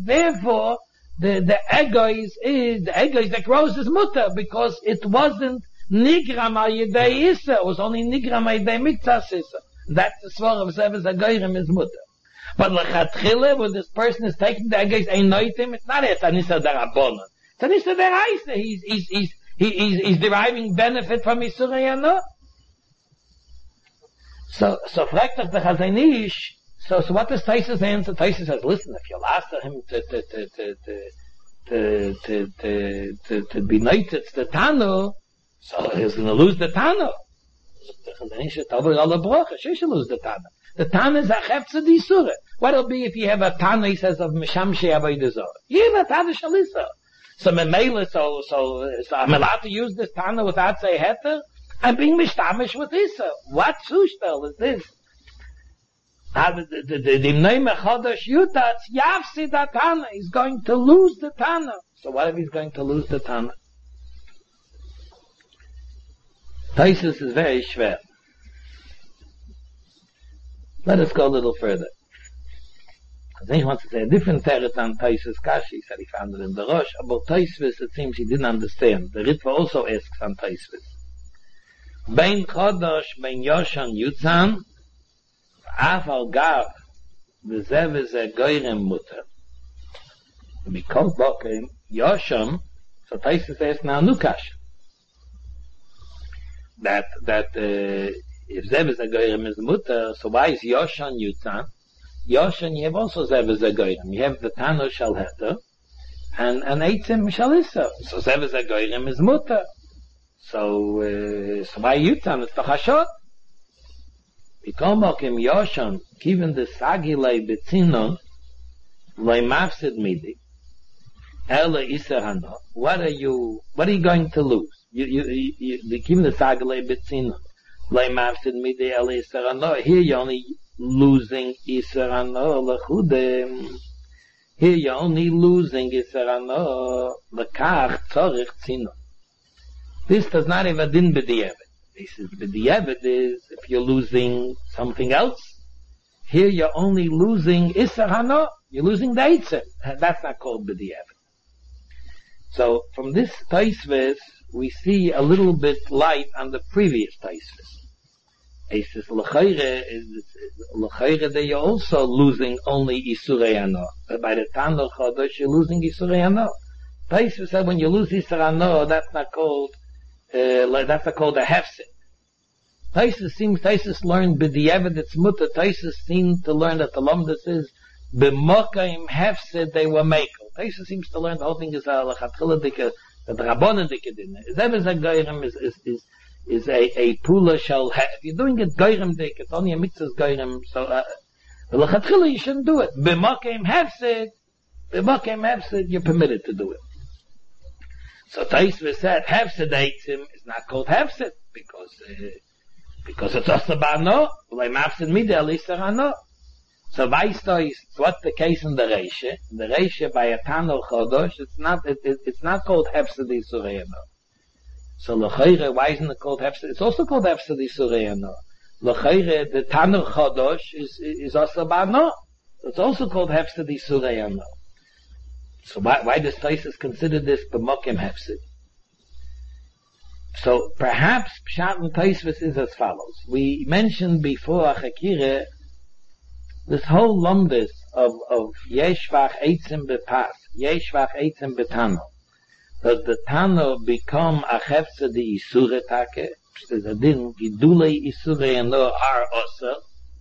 egois is the egois that grows is mutter because it wasn't nigram al yedei issa, it was only nigram al yedei mitzvah issa. That's the svar of Zev is a goyrem is mutter. But lechatchila, when this person is taking the egois ein noitim, it's not it's anisa derabonon. It's anisa deraisa. He's deriving benefit from Yisurei Ano. So fragt the Chazanish. So what does Taisus answer? Taisus says, listen, if you'll ask him to be noited the Tano, so he's going to lose the Tano. The Chazanish says, Tavar ala brocha, she should lose the Tano. The Tano is a chefza di surah. What'll be if you have a Tano, he says, of Mishamshi Avodah Zarah? You have a Tano Shalisa. So Memela, so I'm allowed to use this Tano without say heter? I'm being mishtamish with Issa. What sushtel is this? The name Chodesh Yutat, Yafsid Tana, he's going to lose the Tana. So what if he's going to lose the Tana? Taisus is very schwer. Let us go a little further. Then he wants to say a different teretz on Taisus Kashi. He said he found it in the Rosh. About Taisvis, it seems he didn't understand. The Ritva also asks on Taisvis. Bein Chodosh, Bein Yoshan Yutzan, Af al Gav, V'zeh v'zeh Goyrem Mutter. Because Bokim, Yoshan, so Taisus asks now Nukash. That if Zeh v'zeh Goyrem is Mutter, so why is Yoshan Yutzan? Yoshan, you have also Zeh v'zeh Goyrem. You have the Tano Shal Heter, and Eitzim Shal Issa. So Zeh v'zeh Goyrem is Mutter. So why Yutzan? It's the Hashot. Bikomokim Yoshan, given the Sagilei Betzinon, Loi Mafsid Midi, Ele Iser Hano, what are you going to lose? Given the Sagilei Betzinon, Loi Mafsid Midi, Ele Iser Hano, here you're only losing Iser Hano, Lechudem. Here you're only losing Iser Hano, Lekach Tzorich Tzinon. This does not have a din b'di'evet. This is b'di'evet is if you're losing something else. Here you're only losing Isser Hano. You're losing the Eitzim. That's not called b'di'evet. So from this Taisvis, we see a little bit light on the previous Taisvis. It says l'chayre that you're also losing only Isurei Hano. By the Tano Chodesh, you're losing Isurei Hano. Taisvis said when you lose Isser Hano, that's not called a hefset. Taisus learned b'di'evet it's mutter. Taisus seemed to learn that the Lomdus is b'mokaim hefset they were makel. Taisus seems to learn the whole thing is a lachatchila dike, the drabonen dike din. Zevez a goyrem is a pula shall have. If you're doing it goyrem dike, it's only a mitzvah's goyrem. So lachatchila you shouldn't do it. B'mokaim hefset, you're permitted to do it. So Taisva said, Hefsed Eitzim is not called Hefsed, because it's Osabano, like Mafsed Midel Isarano. So Weistois, what's the case in the Reisha? In the Reisha, by a Tano Chodosh, it's not called Hefsed Isureyano. So L'chayre, why isn't it called Hefsed? It's also called Hefsed Isureyano. L'chayre, the Tano Chodosh is Osabano. It's also called Hefsed Isureyano. So why does Taisus consider this b'mokim hefsid? So perhaps Pshat and Taisvis is as follows. We mentioned before Achakire this whole lumbus of Yeshvach Eitzim Bepas, Yeshvach Eitzim Betano. Does the Tano become a hefsid the Isure Take? There's a din, Gidulei Isure and no are osa.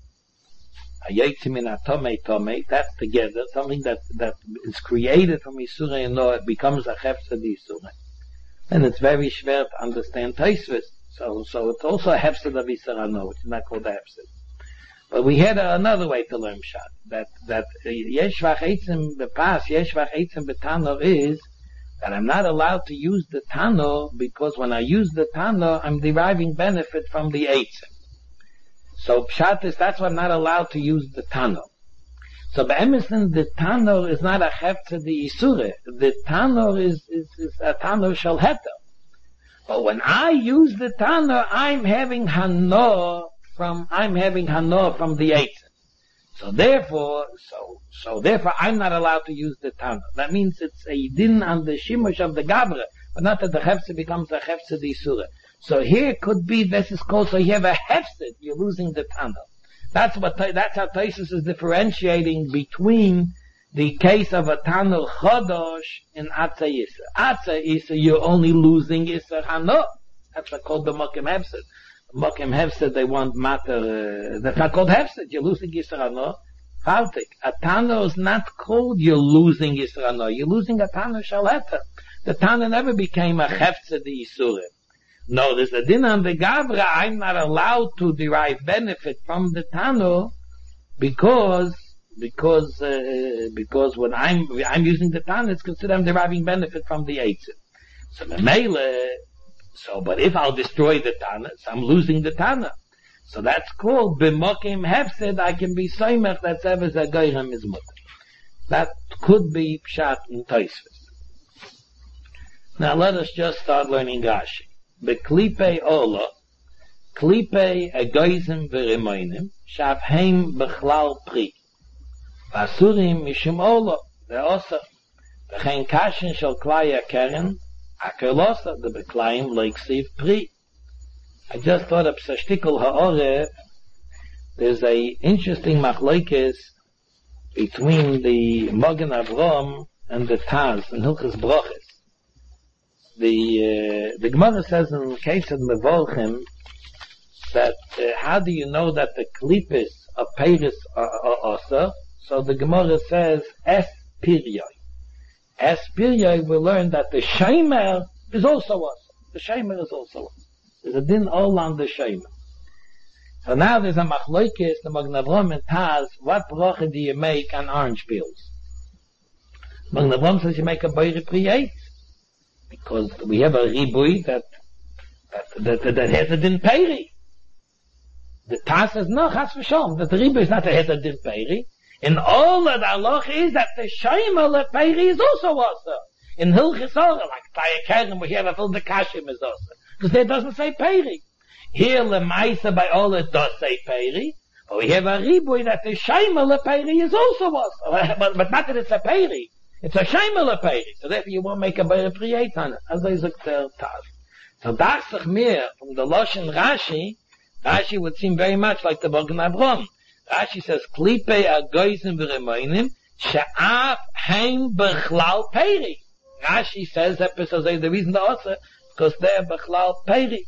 That's together, something that is created from Isurei and it becomes a Hefsed Isurei. And it's very schwer to understand Taisvis. So it's also a Hefsed of Isurei, which is not called a Hefsed. But we had another way to learn Pshat, that Yeshvach Eitzim Bepas, Yeshvach Eitzim Betano is that I'm not allowed to use the Tano because when I use the Tano, I'm deriving benefit from the Eitzim. So Pshat is, that's why I'm not allowed to use the Tano. So Be'emerson, the Tano is not a Heftzeh the Isure. The Tano is a Tano Shal Heter. But when I use the Tano, I'm having Hano from the Eitzim. So therefore, I'm not allowed to use the Tano. That means it's a din on the Shimush of the Gabra, but not that the Heftzeh becomes a Heftzeh the Isure. So here could be, this is called, so you have a hefset, you're losing the Tano. That's how Taisus is differentiating between the case of a Tano Chodosh and Atza Yisa. Atza Yisa, you're only losing Yisa Hano. That's not called the Mokim Hefset. Mokim Hefset, they want matter, that's not called Hefset, you're losing Yisa Hano. Faltik. A Tano is not called you're losing Yisa Hano, you're losing a Tano Shaleta. The Tano never became a Hefset the Yisurim. No, there's a din on the Gabra, I'm not allowed to derive benefit from the Tano because when I'm using the Tano, it's considered I'm deriving benefit from the Eitzim. So but if I'll destroy the Tana, so I'm losing the Tana. So that's called b'mokim hefsed. I can be soymech that Seves HaGoyrem is mutter. That could be pshat in Tosfos. Now let us just start learning Rashi. Beklipe ola, klipe egoizim v'remoinim, shavheim b'chlal pri. V'asurim mishum ola, ve'osa. V'chein kashin shel klaya keren, akelosa, the beklayim leiksiv pri. I just thought of Sashtikul Ha'oreh. There's a interesting machlokes between the Magen Avraham and the Taz in Hilchos Brachos. The Gemara says in the case of Mevorchim that how do you know that the klipis of Peiris are also? So the Gemara says Es Piryoi. Es Piryoi we learn that the Shemer is also us. The Shemer is also us. There's a din all on the Shemer. So now there's a machlokes, the Magen Avraham and Taz, what bracha do you make on orange peels? Magen Avraham says you make a boire priyet. Because we have a ribui that has a din peri. The Taz says, no, chas v'shalom, that the ribui is not a has a din peri. And all that Allah is that the Shemer le peri is also also. In Hilchos Orah, like Taya Keren, we have a full the Kashim is also. Because there doesn't say peri. Here, Lemaisa by all it does say peri. But we have a ribui that the Shemer le peri is also also. But not that it's a peri. It's a Shemer le peri. So therefore you won't make a better priyet on it. As I said, Taz. So das sich mehr from the Lashon Rashi. Rashi would seem very much like the Magen Avraham. Rashi says, Klipe agoizim v'remoinim, she'af heim b'chlal peri. Rashi says that because the reason the also because they're b'chlal peri.